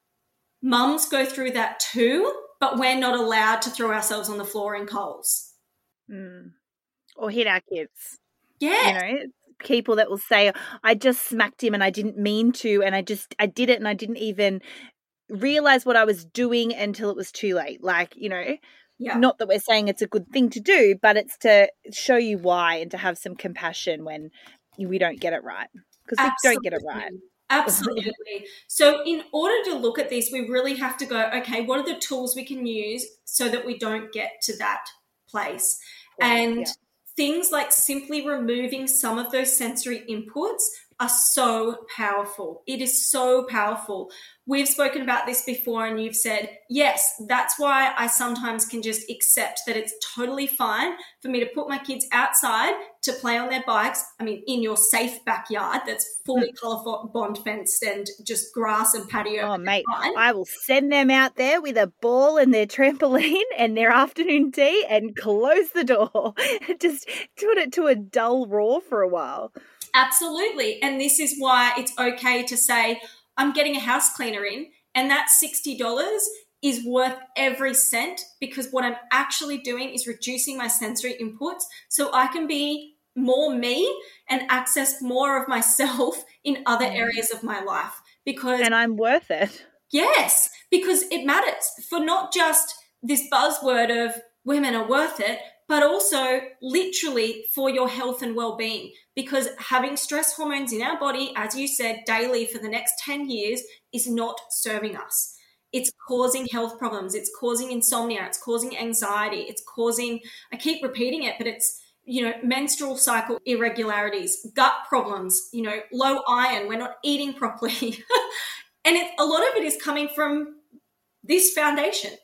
Mums go through that too, but we're not allowed to throw ourselves on the floor in coals.
Mm. Or hit our kids.
Yeah.
You know, people that will say, I just smacked him and I didn't mean to, and I just, I did it and I didn't even realize what I was doing until it was too late. Like, you know, yeah. Not that we're saying it's a good thing to do, but it's to show you why and to have some compassion when we don't get it right. Because we don't get it right.
Absolutely. So in order to look at this, we really have to go, okay, what are the tools we can use so that we don't get to that place? Yeah, and yeah. Things like simply removing some of those sensory inputs are so powerful. It is so powerful. We've spoken about this before and you've said, yes, that's why I sometimes can just accept that it's totally fine for me to put my kids outside to play on their bikes. I mean, in your safe backyard that's fully mm. colour bond fenced and just grass and patio.
Oh, mate, fine. I will send them out there with a ball and their trampoline and their afternoon tea and close the door. Just put it to a dull roar for a while.
Absolutely. And this is why it's okay to say, I'm getting a house cleaner in, and that sixty dollars is worth every cent, because what I'm actually doing is reducing my sensory inputs so I can be more me and access more of myself in other areas of my life. Because
And I'm worth it.
Yes, because it matters for not just this buzzword of women are worth it, but also literally for your health and well-being, because having stress hormones in our body, as you said, daily for the next ten years is not serving us. It's causing health problems. It's causing insomnia. It's causing anxiety. It's causing, I keep repeating it, but it's, you know, menstrual cycle irregularities, gut problems, you know, low iron. We're not eating properly. And it, a lot of it is coming from this foundation.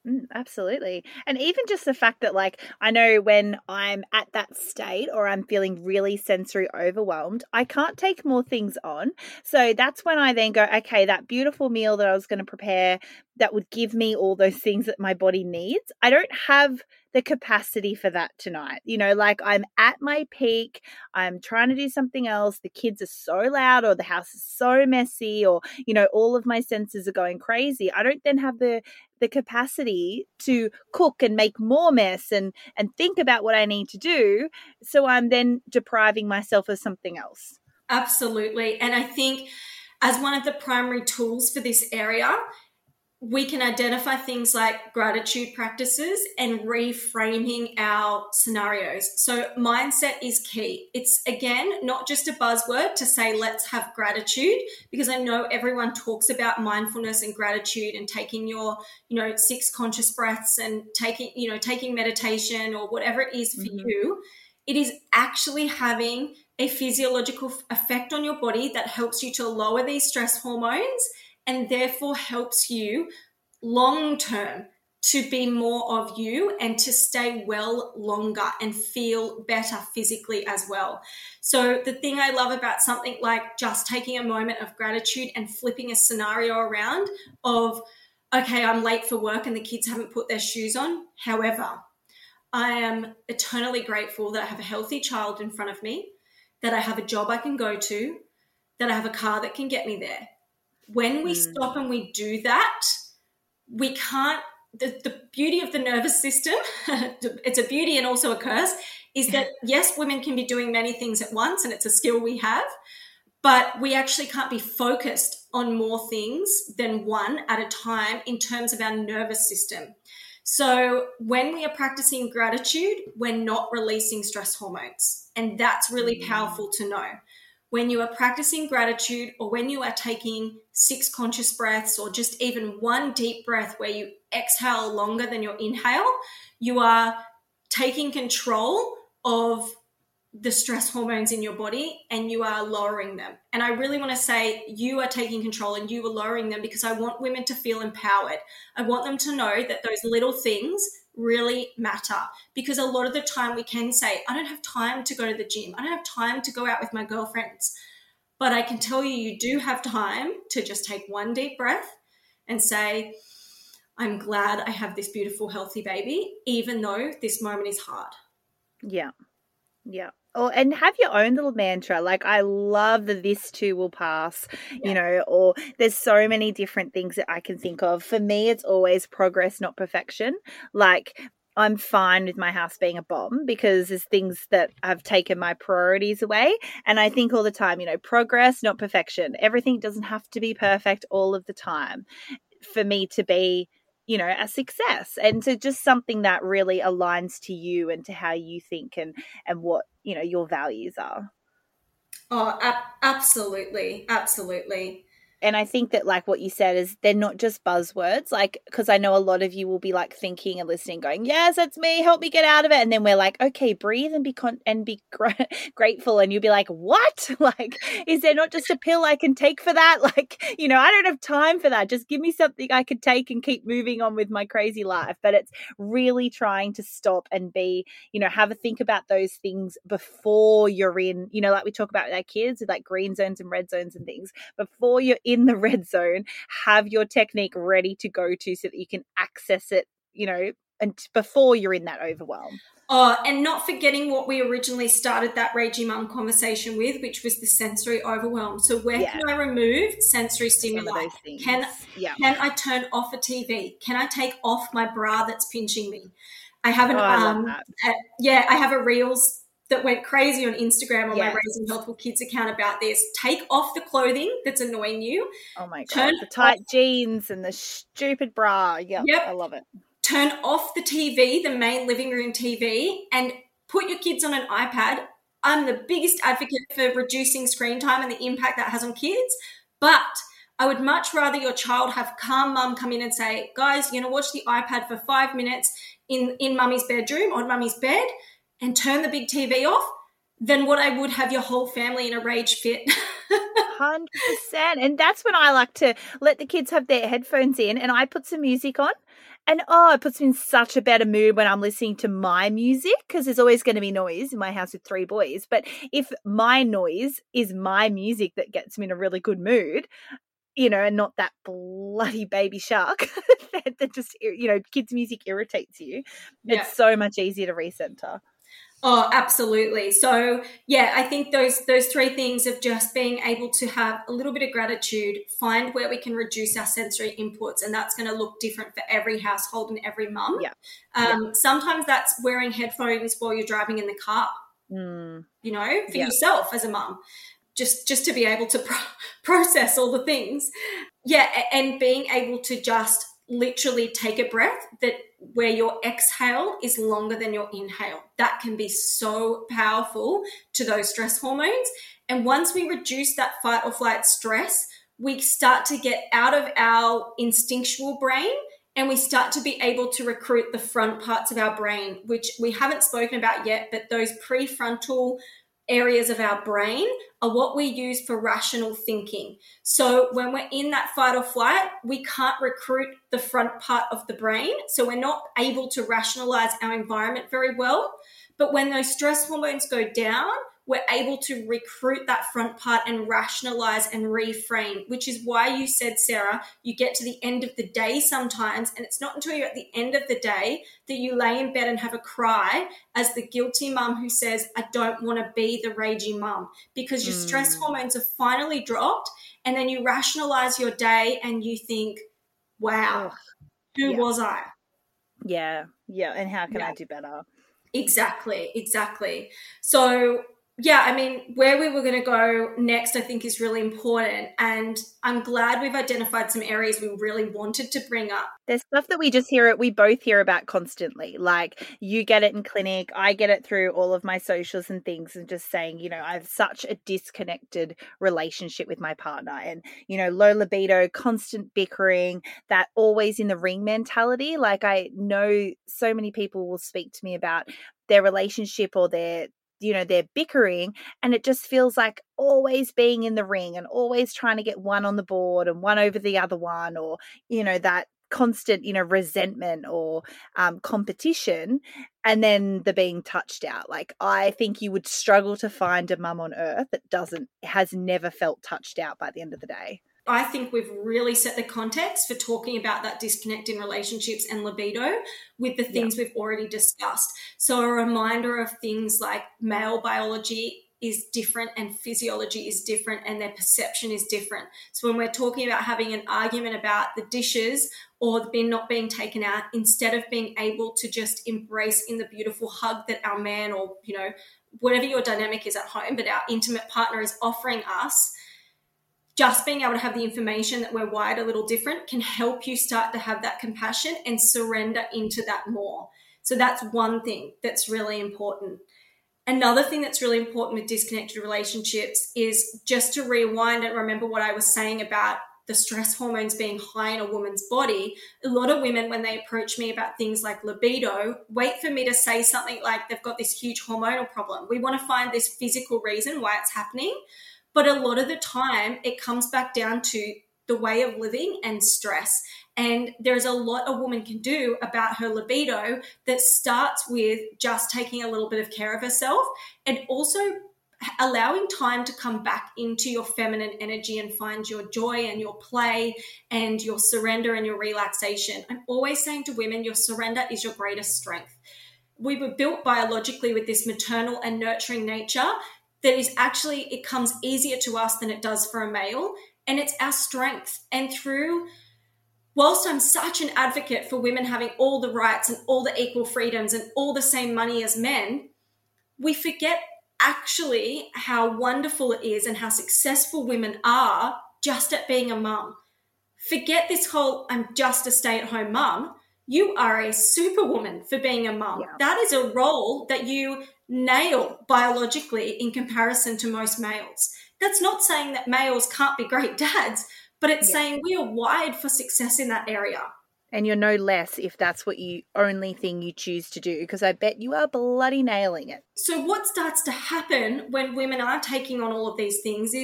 Mm, absolutely. And even just the fact that, like, I know when I'm at that state or I'm feeling really sensory overwhelmed, I can't take more things on. So that's when I then go, okay, that beautiful meal that I was going to prepare that would give me all those things that my body needs, I don't have the capacity for that tonight. You know, like I'm at my peak, I'm trying to do something else. The kids are so loud, or the house is so messy, or, you know, all of my senses are going crazy. I don't then have the the capacity to cook and make more mess and and think about what I need to do. So I'm then depriving myself of something else.
Absolutely. And I think as one of the primary tools for this area, we can identify things like gratitude practices and reframing our scenarios. So mindset is key. It's, again, not just a buzzword to say, let's have gratitude, because I know everyone talks about mindfulness and gratitude and taking your, you know, six conscious breaths and taking, you know, taking meditation or whatever it is for mm-hmm. you. It is actually having a physiological effect on your body that helps you to lower these stress hormones and therefore helps you long term to be more of you and to stay well longer and feel better physically as well. So the thing I love about something like just taking a moment of gratitude and flipping a scenario around of, okay, I'm late for work and the kids haven't put their shoes on. However, I am eternally grateful that I have a healthy child in front of me, that I have a job I can go to, that I have a car that can get me there. When we mm. stop and we do that, we can't, the, the beauty of the nervous system, it's a beauty and also a curse, is that yes, women can be doing many things at once and it's a skill we have, but we actually can't be focused on more things than one at a time in terms of our nervous system. So when we are practicing gratitude, we're not releasing stress hormones. And that's really mm. powerful to know. When you are practicing gratitude, or when you are taking six conscious breaths, or just even one deep breath where you exhale longer than your inhale, you are taking control of the stress hormones in your body and you are lowering them. And I really want to say you are taking control and you are lowering them, because I want women to feel empowered. I want them to know that those little things really matter, because a lot of the time we can say, I don't have time to go to the gym. I don't have time to go out with my girlfriends. But I can tell you, you do have time to just take one deep breath and say, I'm glad I have this beautiful, healthy baby, even though this moment is hard.
Yeah. Yeah. Oh, and have your own little mantra. Like, I love the this too will pass, yeah. you know, or there's so many different things that I can think of. For me, it's always progress, not perfection. Like, I'm fine with my house being a bomb because there's things that have taken my priorities away. And I think all the time, you know, progress, not perfection. Everything doesn't have to be perfect all of the time for me to be, you know, a success. And so just something that really aligns to you and to how you think and, and what, you know, your values are.
Oh, ab- absolutely. Absolutely.
And I think that, like what you said, is they're not just buzzwords, like, because I know a lot of you will be like thinking and listening going, yes, that's me, help me get out of it. And then we're like, okay, breathe and be con- and be gra- grateful. And you'll be like, what? Like, is there not just a pill I can take for that? Like, you know, I don't have time for that. Just give me something I could take and keep moving on with my crazy life. But it's really trying to stop and be, you know, have a think about those things before you're in, you know, like we talk about with our kids with like green zones and red zones and things, before you're in the red zone, have your technique ready to go to so that you can access it, you know, and before you're in that overwhelm.
Oh, and not forgetting what we originally started that Ragey Mum conversation with, which was the sensory overwhelm. So where yeah. can I remove sensory stimuli? Can, yeah. can I turn off a T V? Can I take off my bra that's pinching me? I have an, oh, I um, a, yeah, I have a Reels that went crazy on Instagram on yes. my Raising Healthful Kids account about this. Take off the clothing that's annoying you.
Oh my God, Turn the tight off- jeans and the stupid bra. Yep, yep, I love it.
Turn off the T V, the main living room T V, and put your kids on an iPad. I'm the biggest advocate for reducing screen time and the impact that has on kids, but I would much rather your child have calm mum come in and say, guys, you're going to watch the iPad for five minutes in, in mummy's bedroom, on mummy's bed, and turn the big T V off, than what I would have your whole family in a rage fit
one hundred percent. And that's when I like to let the kids have their headphones in and I put some music on. And oh, it puts me in such a better mood when I'm listening to my music, because there's always going to be noise in my house with three boys. But if my noise is my music that gets me in a really good mood, you know, and not that bloody Baby Shark that, that just, you know, kids' music irritates you,
Yeah.
it's so much easier to recenter.
Oh, absolutely. So yeah, I think those those three things of just being able to have a little bit of gratitude, find where we can reduce our sensory inputs, and that's going to look different for every household and every mum.
Yeah.
Um,
yeah.
Sometimes that's wearing headphones while you're driving in the car,
mm.
you know, for
yeah.
yourself as a mum, just, just to be able to pro- process all the things. Yeah, and being able to just literally take a breath that where your exhale is longer than your inhale. That can be so powerful to those stress hormones. And once we reduce that fight or flight stress, we start to get out of our instinctual brain and we start to be able to recruit the front parts of our brain, which we haven't spoken about yet, but those prefrontal areas of our brain are what we use for rational thinking. So when we're in that fight or flight, we can't recruit the front part of the brain. So we're not able to rationalize our environment very well. But when those stress hormones go down, we're able to recruit that front part and rationalize and reframe, which is why you said, Sarah, you get to the end of the day sometimes, and it's not until you're at the end of the day that you lay in bed and have a cry as the guilty mum who says, I don't want to be the raging mum, because your mm. stress hormones have finally dropped, and then you rationalize your day and you think, wow, Ugh. who yeah. was I?
Yeah, yeah, and how can yeah. I do better?
Exactly, exactly. So yeah, I mean, where we were going to go next, I think, is really important. And I'm glad we've identified some areas we really wanted to bring up.
There's stuff that we just hear it, we both hear about constantly. Like you get it in clinic, I get it through all of my socials and things, and just saying, you know, I have such a disconnected relationship with my partner, and, you know, low libido, constant bickering, that always in the ring mentality. Like I know so many people will speak to me about their relationship or their you know, they're bickering, and it just feels like always being in the ring and always trying to get one on the board and one over the other one, or, you know, that constant, you know, resentment or um, competition, and then the being touched out. Like, I think you would struggle to find a mum on earth that doesn't, has never felt touched out by the end of the day.
I think we've really set the context for talking about that disconnect in relationships and libido with the things yeah. we've already discussed. So a reminder of things like male biology is different and physiology is different and their perception is different. So when we're talking about having an argument about the dishes or the bin not being taken out, instead of being able to just embrace in the beautiful hug that our man or, you know, whatever your dynamic is at home, but our intimate partner is offering us, just being able to have the information that we're wired a little different can help you start to have that compassion and surrender into that more. So that's one thing that's really important. Another thing that's really important with disconnected relationships is just to rewind and remember what I was saying about the stress hormones being high in a woman's body. A lot of women, when they approach me about things like libido, wait for me to say something like they've got this huge hormonal problem. We want to find this physical reason why it's happening. But a lot of the time, it comes back down to the way of living and stress. And there's a lot a woman can do about her libido that starts with just taking a little bit of care of herself and also allowing time to come back into your feminine energy and find your joy and your play and your surrender and your relaxation. I'm always saying to women, your surrender is your greatest strength. We were built biologically with this maternal and nurturing nature that is actually, it comes easier to us than it does for a male, and it's our strength. And through, whilst I'm such an advocate for women having all the rights and all the equal freedoms and all the same money as men, we forget actually how wonderful it is and how successful women are just at being a mum. Forget this whole, I'm just a stay-at-home mum. You are a superwoman for being a mum. Yeah. That is a role that you nail biologically in comparison to most males. That's not saying that males can't be great dads, but it's yeah. saying we are wired for success in that area.
And you're no less if that's what you only thing you choose to do, because I bet you are bloody nailing it.
So what starts to happen when women are taking on all of these things is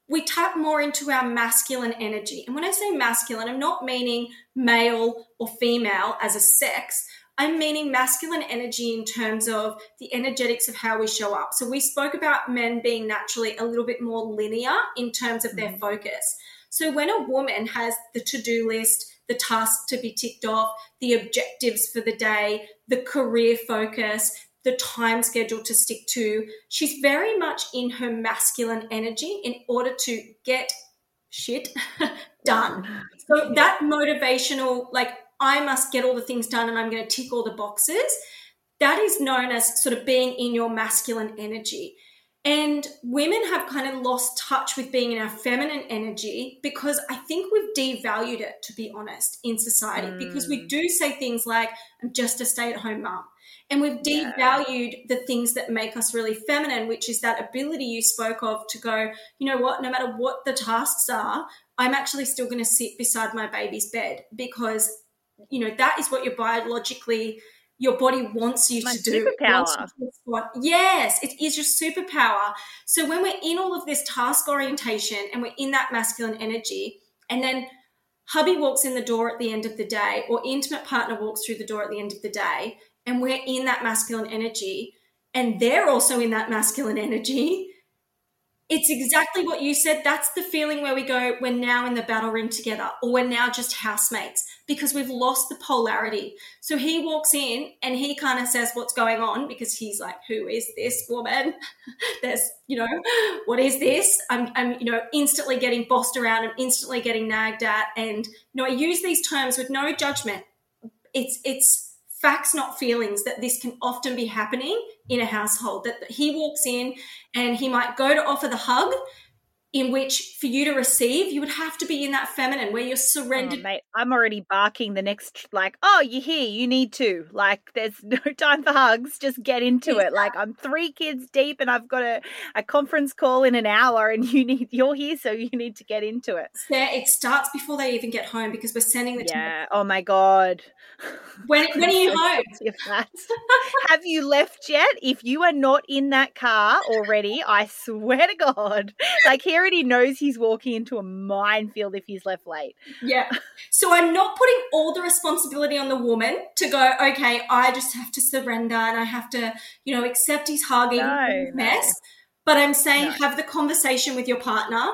we tap more into our masculine energy. And when I say masculine, I'm not meaning male or female as a sex. I'm meaning masculine energy in terms of the energetics of how we show up. So we spoke about men being naturally a little bit more linear in terms of their mm. focus. So when a woman has the to-do list, the tasks to be ticked off, the objectives for the day, the career focus, the time schedule to stick to, she's very much in her masculine energy in order to get shit done. So that motivational, like, I must get all the things done and I'm going to tick all the boxes, that is known as sort of being in your masculine energy. And women have kind of lost touch with being in our feminine energy because I think we've devalued it, to be honest, in society, mm. because we do say things like, I'm just a stay-at-home mum. And we've devalued yeah. the things that make us really feminine, which is that ability you spoke of to go, you know what, no matter what the tasks are, I'm actually still going to sit beside my baby's bed because, you know, that is what you're biologically – your body wants you
My
to do.
Superpower.
To yes, it is your superpower. So when we're in all of this task orientation and we're in that masculine energy, and then hubby walks in the door at the end of the day, or intimate partner walks through the door at the end of the day, and we're in that masculine energy, and they're also in that masculine energy, it's exactly what you said. That's the feeling where we go, we're now in the battle ring together, or we're now just housemates, because we've lost the polarity. So he walks in and he kind of says what's going on, because he's like, who is this woman? There's, you know, what is this? I'm, I'm, you know, instantly getting bossed around and instantly getting nagged at. And, you know, I use these terms with no judgment. It's, it's, facts, not feelings, that this can often be happening in a household, that he walks in and he might go to offer the hug, in which for you to receive, you would have to be in that feminine where you're surrendered.
Oh, mate, I'm already barking the next, like, oh, you're here, you need to. Like, there's no time for hugs. Just get into exactly. it. Like, I'm three kids deep and I've got a, a conference call in an hour and you need, you're here, so you need to get into it.
Yeah, it starts before they even get home, because we're sending the
Yeah, oh my God.
When, when are you home?
Have you left yet? If you are not in that car already, I swear to God, like, he already knows he's walking into a minefield if he's left late.
Yeah. So I'm not putting all the responsibility on the woman to go, okay, I just have to surrender and I have to, you know, accept his hug, even
no,
his mess.
No.
But I'm saying
no.
have the conversation with your partner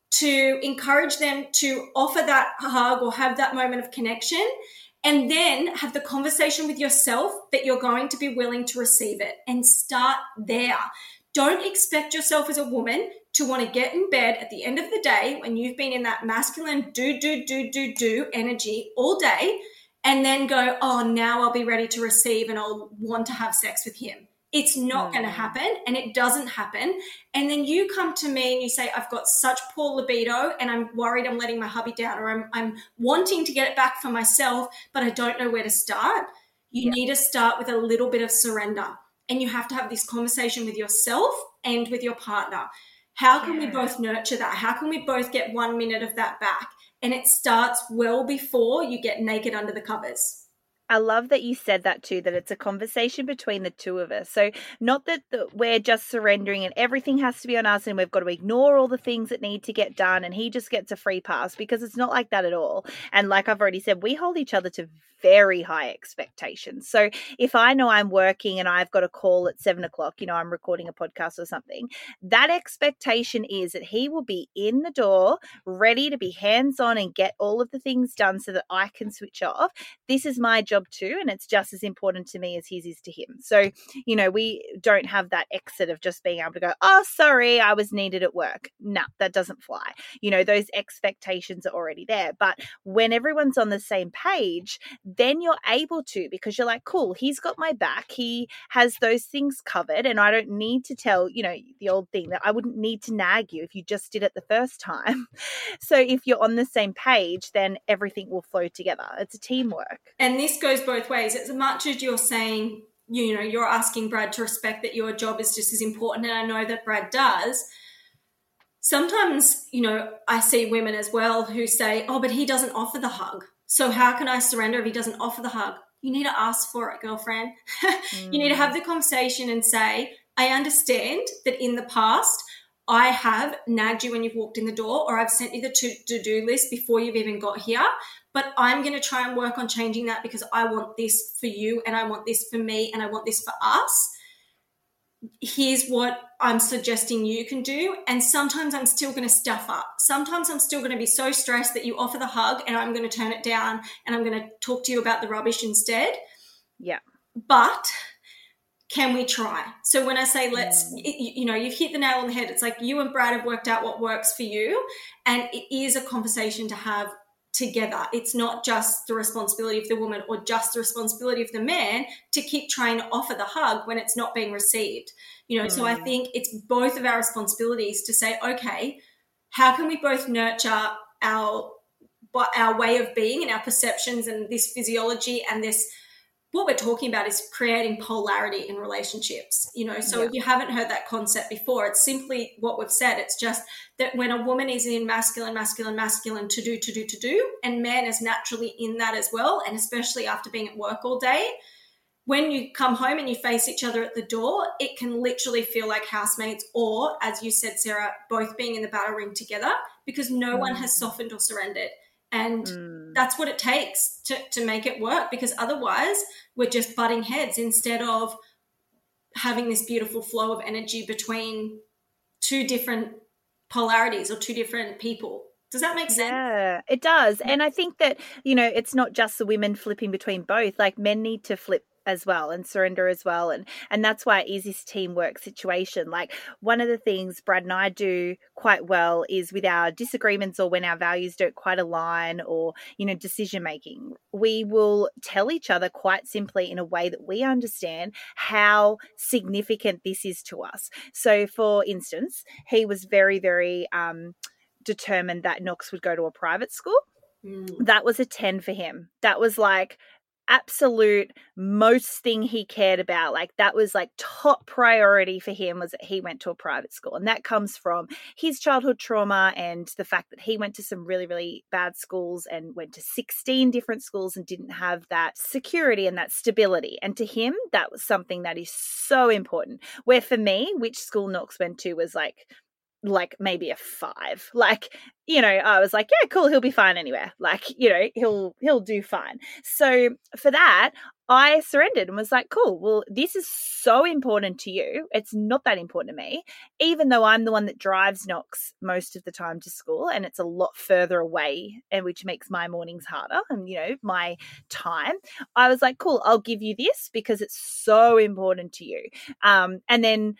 to encourage them to offer that hug or have that moment of connection, and then have the conversation with yourself that you're going to be willing to receive it, and start there. Don't expect yourself as a woman to want to get in bed at the end of the day when you've been in that masculine do, do, do, do, do energy all day, and then go, oh, now I'll be ready to receive and I'll want to have sex with him. It's not mm. going to happen, and it doesn't happen. And then you come to me and you say, I've got such poor libido and I'm worried I'm letting my hubby down, or I'm, I'm wanting to get it back for myself, but I don't know where to start. You yeah. need to start with a little bit of surrender, and you have to have this conversation with yourself and with your partner. How can yeah. we both nurture that? How can we both get one minute of that back? And it starts well before you get naked under the covers.
I love that you said that too, that it's a conversation between the two of us. So not that the, we're just surrendering and everything has to be on us and we've got to ignore all the things that need to get done and he just gets a free pass, because it's not like that at all. And like I've already said, we hold each other to very high expectations. So if I know I'm working and I've got a call at seven o'clock, you know, I'm recording a podcast or something, that expectation is that he will be in the door, ready to be hands-on and get all of the things done so that I can switch off. This is my job too, and it's just as important to me as his is to him. So, you know, we don't have that exit of just being able to go, oh, sorry, I was needed at work. No, that doesn't fly. You know, those expectations are already there. But when everyone's on the same page, then you're able to, because you're like, cool, he's got my back. He has those things covered, and I don't need to tell, you know, the old thing that I wouldn't need to nag you if you just did it the first time. So if you're on the same page, then everything will flow together. It's a teamwork.
And this goes both ways. As much as you're saying, you know, you're asking Brad to respect that your job is just as important, and I know that Brad does, sometimes, you know, I see women as well who say, oh, but he doesn't offer the hug. So how can I surrender if he doesn't offer the hug? You need to ask for it, girlfriend. mm. You need to have the conversation and say, I understand that in the past I have nagged you when you've walked in the door, or I've sent you the to-do list before you've even got here, but I'm going to try and work on changing that because I want this for you and I want this for me and I want this for us. Here's what I'm suggesting you can do. And sometimes I'm still going to stuff up. Sometimes I'm still going to be so stressed that you offer the hug and I'm going to turn it down and I'm going to talk to you about the rubbish instead.
Yeah.
But can we try? So when I say let's,
Mm.
it, you know, you've hit the nail on the head. It's like you and Brad have worked out what works for you. And it is a conversation to have together. It's not just the responsibility of the woman or just the responsibility of the man to keep trying to offer the hug when it's not being received. You know, mm. so I think it's both of our responsibilities to say, okay, how can we both nurture our our way of being and our perceptions and this physiology and this, what we're talking about is creating polarity in relationships, you know. So yeah. If you haven't heard that concept before, it's simply what we've said. It's just that when a woman is in masculine, masculine, masculine, to do, to do, to do, and man is naturally in that as well, and especially after being at work all day, when you come home and you face each other at the door, it can literally feel like housemates or, as you said, Sarah, both being in the battle ring together because no mm. one has softened or surrendered. And mm. that's what it takes to, to make it work, because otherwise we're just butting heads instead of having this beautiful flow of energy between two different polarities or two different people. Does that make sense?
Yeah, it does. And I think that, you know, it's not just the women flipping between both. Like men need to flip as well and surrender as well. And and that's why it is this teamwork situation. Like one of the things Brad and I do quite well is with our disagreements or when our values don't quite align or, you know, decision making, we will tell each other quite simply in a way that we understand how significant this is to us. So for instance, he was very, very um determined that Knox would go to a private school. Mm. That was a ten for him. That was like absolute most thing he cared about. Like that was like top priority for him was that he went to a private school. And that comes from his childhood trauma and the fact that he went to some really, really bad schools and went to sixteen different schools and didn't have that security and that stability. And to him, that was something that is so important. Where for me, which school Knox went to was like, like maybe a five. Like, you know, I was like, yeah, cool, he'll be fine anywhere. Like, you know, he'll he'll do fine. So for that, I surrendered and was like, cool, well, this is so important to you. It's not that important to me, even though I'm the one that drives Knox most of the time to school and it's a lot further away, and which makes my mornings harder and, you know, my time. I was like, cool, I'll give you this because it's so important to you. Um, and then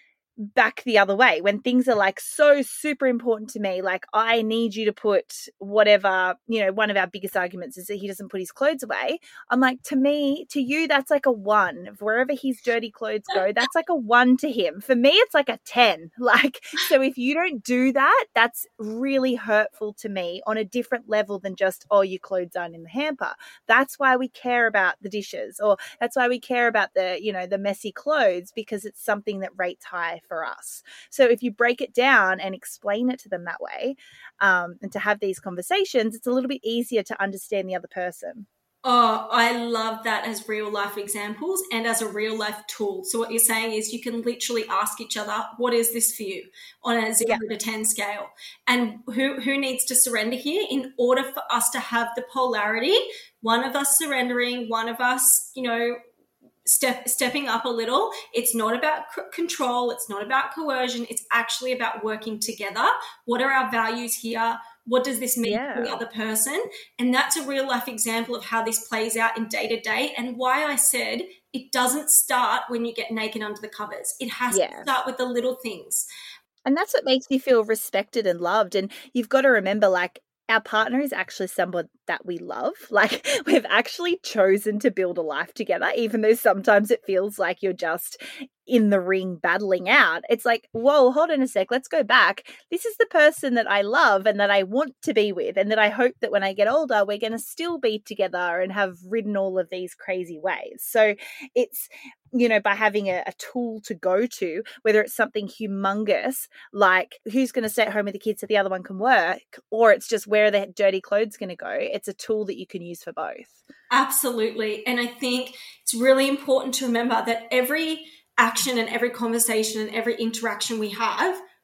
back the other way when things are like so super important to me, like I need you to put whatever, you know, one of our biggest arguments is that he doesn't put his clothes away. I'm like, to me, to you, that's like a one. Wherever his dirty clothes go, that's like a one to him. For me, it's like a ten. Like, so if you don't do that, that's really hurtful to me on a different level than just, oh, your clothes aren't in the hamper. That's why we care about the dishes, or that's why we care about the, you know, the messy clothes, because it's something that rates high for us. So if you break it down and explain it to them that way, um, and to have these conversations, it's a little bit easier to understand the other person.
Oh, I love that as real life examples and as a real life tool. So what you're saying is you can literally ask each other, what is this for you on a zero yeah. to ten scale? And who, who needs to surrender here in order for us to have the polarity, one of us surrendering, one of us, you know, Step, stepping up a little. It's not about c- control. It's not about coercion. It's actually about working together. What are our values here? What does this mean yeah. for the other person? And that's a real life example of how this plays out in day to day, and why I said it doesn't start when you get naked under the covers. It has yeah. to start with the little things.
And that's what makes you feel respected and loved. And you've got to remember, like, our partner is actually someone that we love. Like, we've actually chosen to build a life together, even though sometimes it feels like you're just in the ring battling out. It's like, whoa, hold on a sec. Let's go back. This is the person that I love and that I want to be with, and that I hope that when I get older, we're going to still be together and have ridden all of these crazy waves. So it's, you know, by having a, a tool to go to, whether it's something humongous, like who's going to stay at home with the kids so the other one can work, or it's just where are the dirty clothes going to go, it's a tool that you can use for both.
Absolutely. And I think it's really important to remember that every action and every conversation and every interaction we have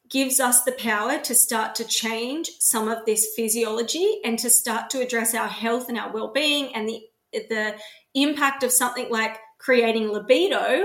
gives us the power to start to change some of this physiology and to start to address our health and our well-being and the the impact of something like creating libido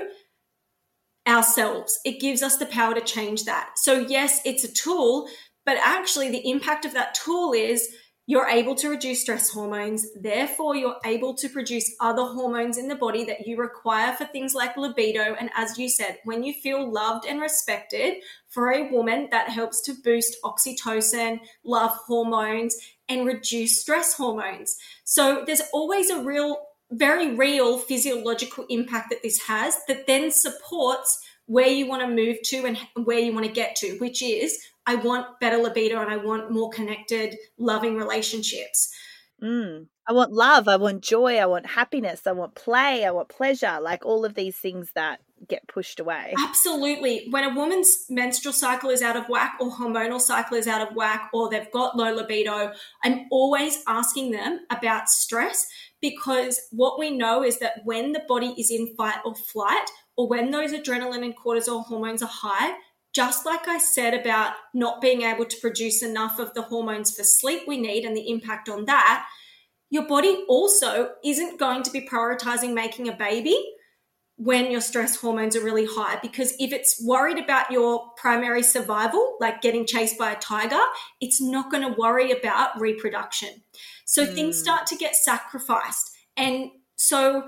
ourselves. It gives us the power to change that. So yes, it's a tool, but actually the impact of that tool is you're able to reduce stress hormones. Therefore, you're able to produce other hormones in the body that you require for things like libido. And as you said, when you feel loved and respected, for a woman, that helps to boost oxytocin, love hormones, and reduce stress hormones. So there's always a real, very real physiological impact that this has that then supports where you want to move to and where you want to get to, which is I want better libido and I want more connected, loving relationships.
Mm. I want love. I want joy. I want happiness. I want play. I want pleasure. Like all of these things that get pushed away.
Absolutely. When a woman's menstrual cycle is out of whack or hormonal cycle is out of whack or they've got low libido, I'm always asking them about stress, because what we know is that when the body is in fight or flight, or when those adrenaline and cortisol hormones are high, just like I said about not being able to produce enough of the hormones for sleep we need and the impact on that, your body also isn't going to be prioritizing making a baby when your stress hormones are really high, because if it's worried about your primary survival, like getting chased by a tiger, it's not going to worry about reproduction. So mm. things start to get sacrificed. And so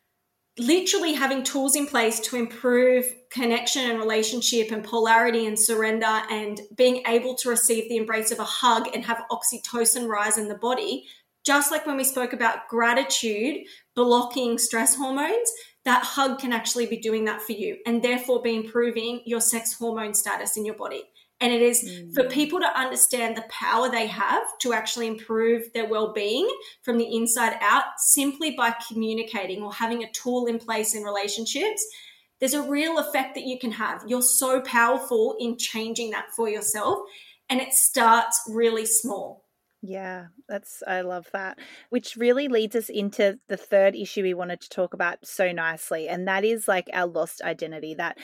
literally having tools in place to improve connection and relationship and polarity and surrender and being able to receive the embrace of a hug and have oxytocin rise in the body, just like when we spoke about gratitude blocking stress hormones, that hug can actually be doing that for you and therefore be improving your sex hormone status in your body. And it is mm. for people to understand the power they have to actually improve their well-being from the inside out simply by communicating or having a tool in place in relationships. There's a real effect that you can have. You're so powerful in changing that for yourself, and it starts really small.
Yeah, that's, I love that, which really leads us into the third issue we wanted to talk about so nicely. And that is like our lost identity, that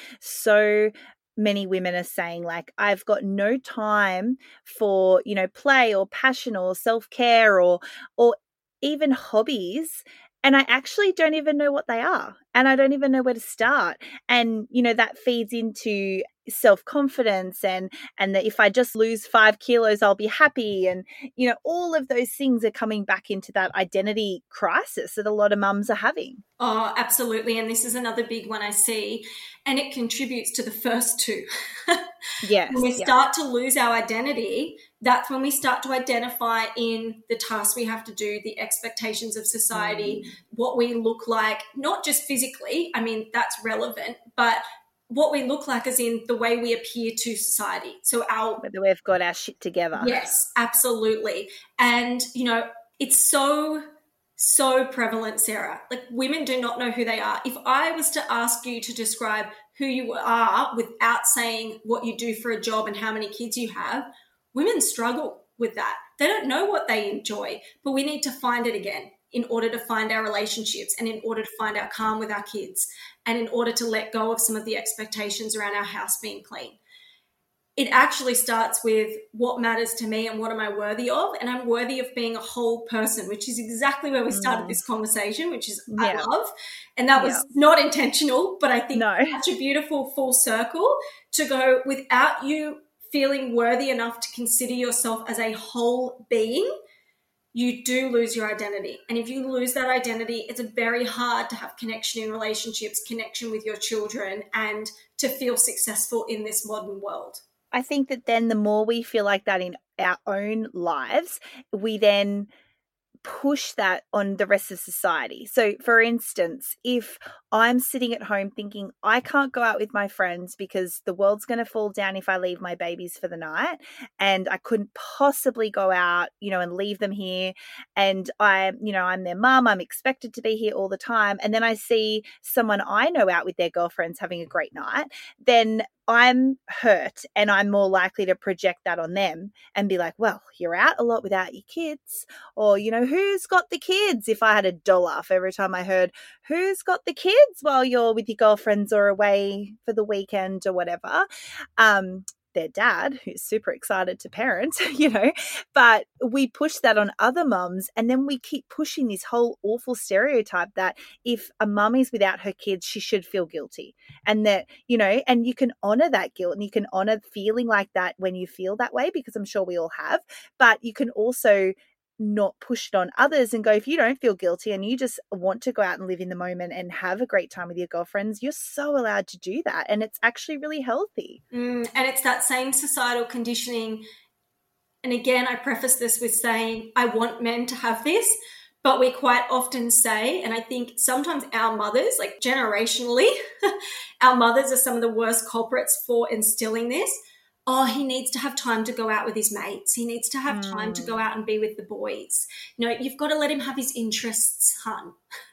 so many women are saying like, I've got no time for, you know, play or passion or self-care or, or even hobbies. And I actually don't even know what they are. And I don't even know where to start. And, you know, that feeds into self-confidence and and that if I just lose five kilos, I'll be happy. And, you know, all of those things are coming back into that identity crisis that a lot of mums are having.
Oh, absolutely. And this is another big one I see. And it contributes to the first two.
Yes.
When we
yeah.
start to lose our identity, that's when we start to identify in the tasks we have to do, the expectations of society, mm. what we look like, not just physically. I mean, that's relevant, but what we look like is in the way we appear to society. So our
whether we've got our shit together.
Yes, absolutely. And, you know, it's so, so prevalent, Sarah. Like women do not know who they are. If I was to ask you to describe who you are without saying what you do for a job and how many kids you have, women struggle with that. They don't know what they enjoy, but we need to find it again in order to find our relationships and in order to find our calm with our kids and in order to let go of some of the expectations around our house being clean. It actually starts with what matters to me and what am I worthy of, and I'm worthy of being a whole person, which is exactly where we started mm. this conversation, which is yeah. I love. And that was yeah. not intentional, but I think
no.
such a beautiful full circle to go without you feeling worthy enough to consider yourself as a whole being. You do lose your identity. And if you lose that identity, it's very hard to have connection in relationships, connection with your children, and to feel successful in this modern world.
I think that then the more we feel like that in our own lives, we then push that on the rest of society. So for instance, if I'm sitting at home thinking I can't go out with my friends because the world's going to fall down if I leave my babies for the night, and I couldn't possibly go out, you know, and leave them here, and I, you know, I'm their mum, I'm expected to be here all the time, and then I see someone I know out with their girlfriends having a great night, then I'm hurt and I'm more likely to project that on them and be like, well, you're out a lot without your kids, or, you know, who's got the kids? If I had a dollar for every time I heard who's got the kids while you're with your girlfriends or away for the weekend or whatever, um, their dad, who's super excited to parent, you know, but we push that on other mums, and then we keep pushing this whole awful stereotype that if a mum is without her kids, she should feel guilty. And that, you know, and you can honor that guilt and you can honor feeling like that when you feel that way, because I'm sure we all have, but you can also not push it on others and go, if you don't feel guilty and you just want to go out and live in the moment and have a great time with your girlfriends, you're so allowed to do that. And it's actually really healthy.
Mm, and it's that same societal conditioning. And again, I preface this with saying, I want men to have this, but we quite often say, and I think sometimes our mothers, like generationally, our mothers are some of the worst culprits for instilling this. Oh, he needs to have time to go out with his mates. He needs to have mm. time to go out and be with the boys. No, you've got to let him have his interests, hun.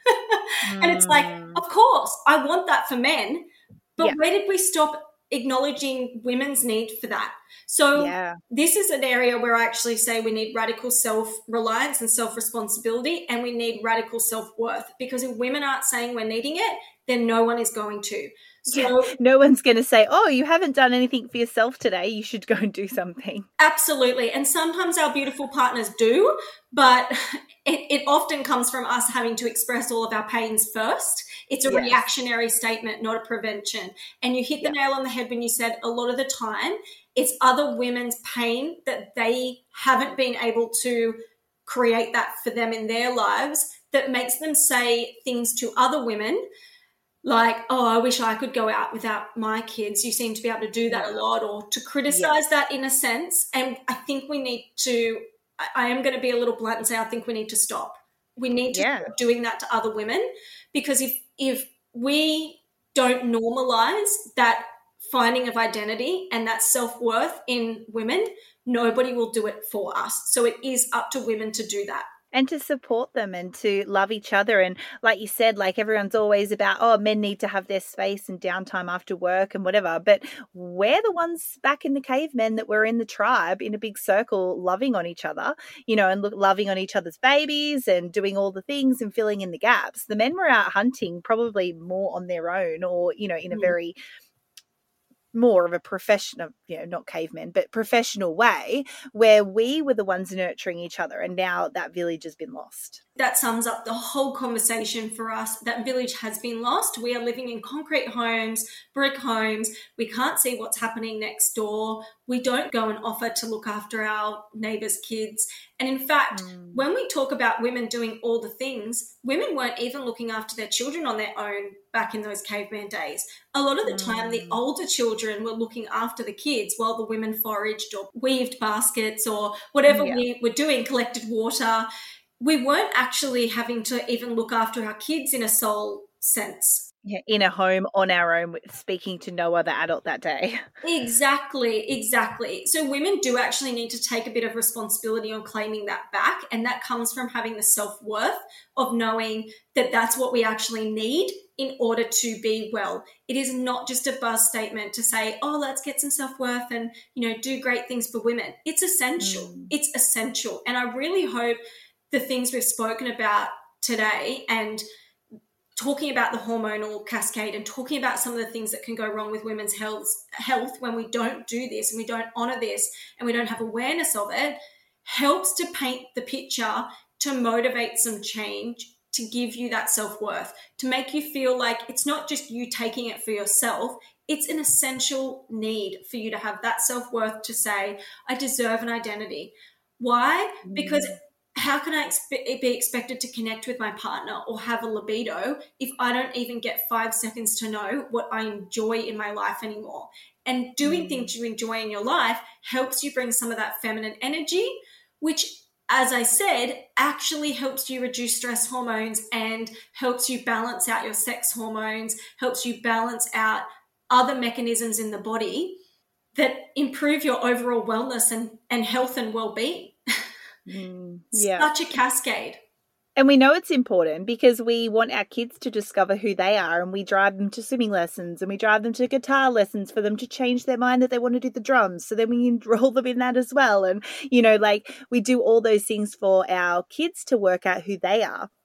mm. And it's like, of course, I want that for men. But yeah. where did we stop acknowledging women's need for that? So yeah. this is an area where I actually say we need radical self-reliance and self-responsibility, and we need radical self-worth, because if women aren't saying we're needing it, then no one is going to. So
yeah. no one's going to say, oh, you haven't done anything for yourself today, you should go and do something.
Absolutely. And sometimes our beautiful partners do, but it, it often comes from us having to express all of our pains first. It's a yes. reactionary statement, not a prevention. And you hit the yeah. nail on the head when you said a lot of the time it's other women's pain that they haven't been able to create that for them in their lives that makes them say things to other women like, oh, I wish I could go out without my kids. You seem to be able to do that a lot, or to criticize yeah. that in a sense. And I think we need to, I am going to be a little blunt and say I think we need to stop. We need to yeah. stop doing that to other women, because if if we don't normalize that finding of identity and that self-worth in women, nobody will do it for us. So it is up to women to do that.
And to support them and to love each other. And like you said, like everyone's always about, oh, men need to have their space and downtime after work and whatever. But we're the ones back in the cavemen that were in the tribe in a big circle loving on each other, you know, and look, loving on each other's babies and doing all the things and filling in the gaps. The men were out hunting probably more on their own, or, you know, in a mm. very more of a professional, you know, not cavemen, but professional way, where we were the ones nurturing each other, and now that village has been lost.
That sums up the whole conversation for us. That village has been lost. We are living in concrete homes, brick homes. We can't see what's happening next door. We don't go and offer to look after our neighbours' kids. And in fact, mm. when we talk about women doing all the things, women weren't even looking after their children on their own back in those caveman days. A lot of the mm. time, the older children were looking after the kids while the women foraged or weaved baskets or whatever yeah. we were doing, collected water. We weren't actually having to even look after our kids in a soul sense.
Yeah, in a home on our own, speaking to no other adult that day.
Exactly, exactly. So women do actually need to take a bit of responsibility on claiming that back, and that comes from having the self-worth of knowing that that's what we actually need in order to be well. It is not just a buzz statement to say, oh, let's get some self-worth and, you know, do great things for women. It's essential. Mm. It's essential. And I really hope the things we've spoken about today, and talking about the hormonal cascade and talking about some of the things that can go wrong with women's health, health when we don't do this and we don't honor this and we don't have awareness of it, helps to paint the picture, to motivate some change, to give you that self-worth, to make you feel like it's not just you taking it for yourself. It's an essential need for you to have that self-worth to say, I deserve an identity. Why? Mm. Because how can I expe- be expected to connect with my partner or have a libido if I don't even get five seconds to know what I enjoy in my life anymore? And doing mm. things you enjoy in your life helps you bring some of that feminine energy, which, as I said, actually helps you reduce stress hormones and helps you balance out your sex hormones, helps you balance out other mechanisms in the body that improve your overall wellness and, and health and well-being.
Mm, yeah.
Such a cascade.
And we know it's important because we want our kids to discover who they are, and we drive them to swimming lessons and we drive them to guitar lessons for them to change their mind that they want to do the drums. So then we enroll them in that as well. And, you know, like we do all those things for our kids to work out who they are.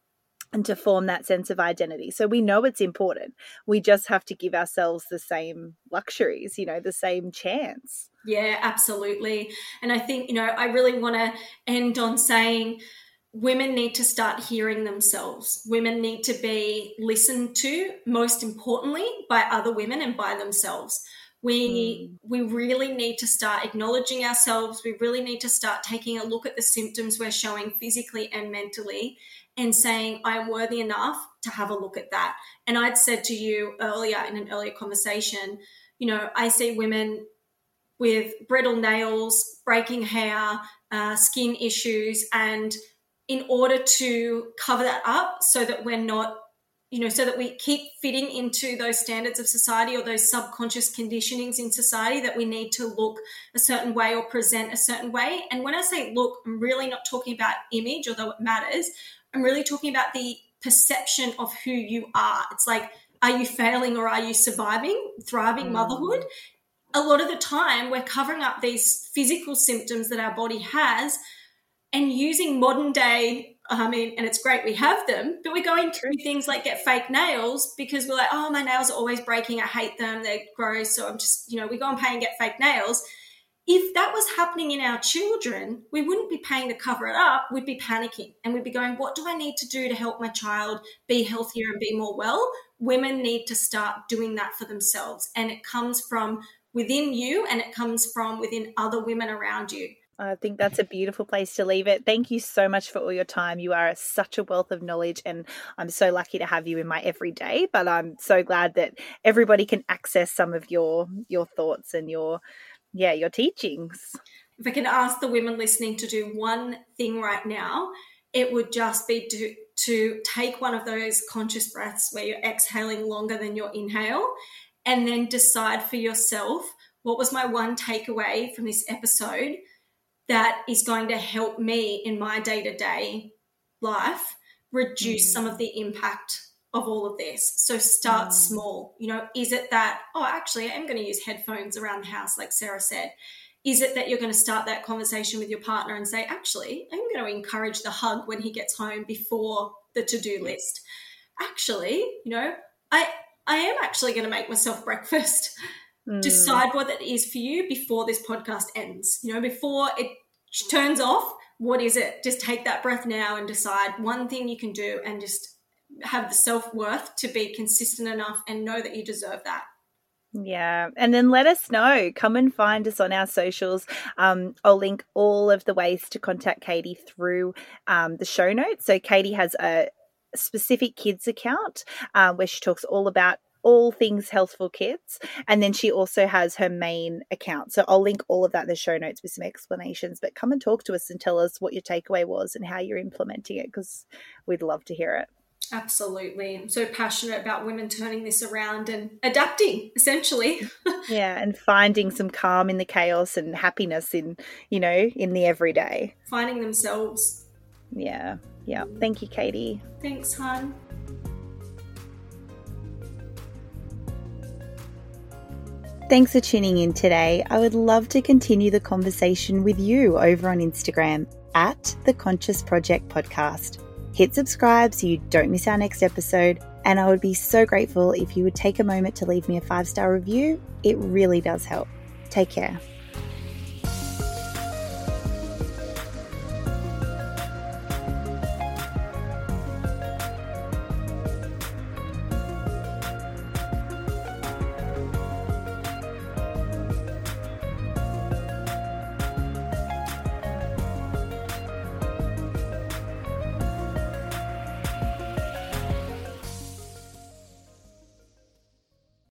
and to form that sense of identity. So we know it's important. We just have to give ourselves the same luxuries, you know, the same chance.
Yeah, absolutely. And I think, you know, I really want to end on saying women need to start hearing themselves. Women need to be listened to, most importantly, by other women and by themselves. We, mm. we really need to start acknowledging ourselves. We really need to start taking a look at the symptoms we're showing physically and mentally, and saying, I am worthy enough to have a look at that. And I'd said to you earlier in an earlier conversation, you know, I see women with brittle nails, breaking hair, uh, skin issues, and in order to cover that up so that we're not, you know, so that we keep fitting into those standards of society or those subconscious conditionings in society that we need to look a certain way or present a certain way. And when I say look, I'm really not talking about image, although it matters. I'm really talking about the perception of who you are. It's like, are you failing or are you surviving, thriving mm. motherhood? A lot of the time we're covering up these physical symptoms that our body has and using modern day, I mean, and it's great we have them, but we're going through things like get fake nails because we're like, oh, my nails are always breaking. I hate them. They're gross. So I'm just, you know, we go and pay and get fake nails. If that was happening in our children, we wouldn't be paying to cover it up. We'd be panicking and we'd be going, what do I need to do to help my child be healthier and be more well? Women need to start doing that for themselves. And it comes from within you and it comes from within other women around you.
I think that's a beautiful place to leave it. Thank you so much for all your time. You are such a wealth of knowledge and I'm so lucky to have you in my everyday, but I'm so glad that everybody can access some of your your thoughts and your yeah, your teachings.
If I can ask the women listening to do one thing right now, it would just be to, to take one of those conscious breaths where you're exhaling longer than your inhale and then decide for yourself, what was my one takeaway from this episode that is going to help me in my day-to-day life reduce mm. some of the impact of all of this. So start mm. small. You know, is it that, oh, actually, I am going to use headphones around the house, like Sarah said. Is it that you're going to start that conversation with your partner and say, actually, I'm going to encourage the hug when he gets home before the to-do list. Actually, you know, I I am actually going to make myself breakfast. Mm. Decide what that is for you before this podcast ends. You know, before it turns off, what is it? Just take that breath now and decide one thing you can do and just have the self-worth to be consistent enough and know that you deserve that.
Yeah. And then let us know. Come and find us on our socials. Um, I'll link all of the ways to contact Katie through um, the show notes. So Katie has a specific kids account uh, where she talks all about all things health for kids. And then she also has her main account. So I'll link all of that in the show notes with some explanations. But come and talk to us and tell us what your takeaway was and how you're implementing it, because we'd love to hear it.
Absolutely. I'm so passionate about women turning this around and adapting, essentially.
Yeah, and finding some calm in the chaos and happiness in, you know, in the everyday.
Finding themselves.
Yeah, yeah. Thank you, Katie.
Thanks, hon.
Thanks for tuning in today. I would love to continue the conversation with you over on Instagram at The Conscious Project Podcast. Hit subscribe so you don't miss our next episode, and I would be so grateful if you would take a moment to leave me a five-star review. It really does help. Take care.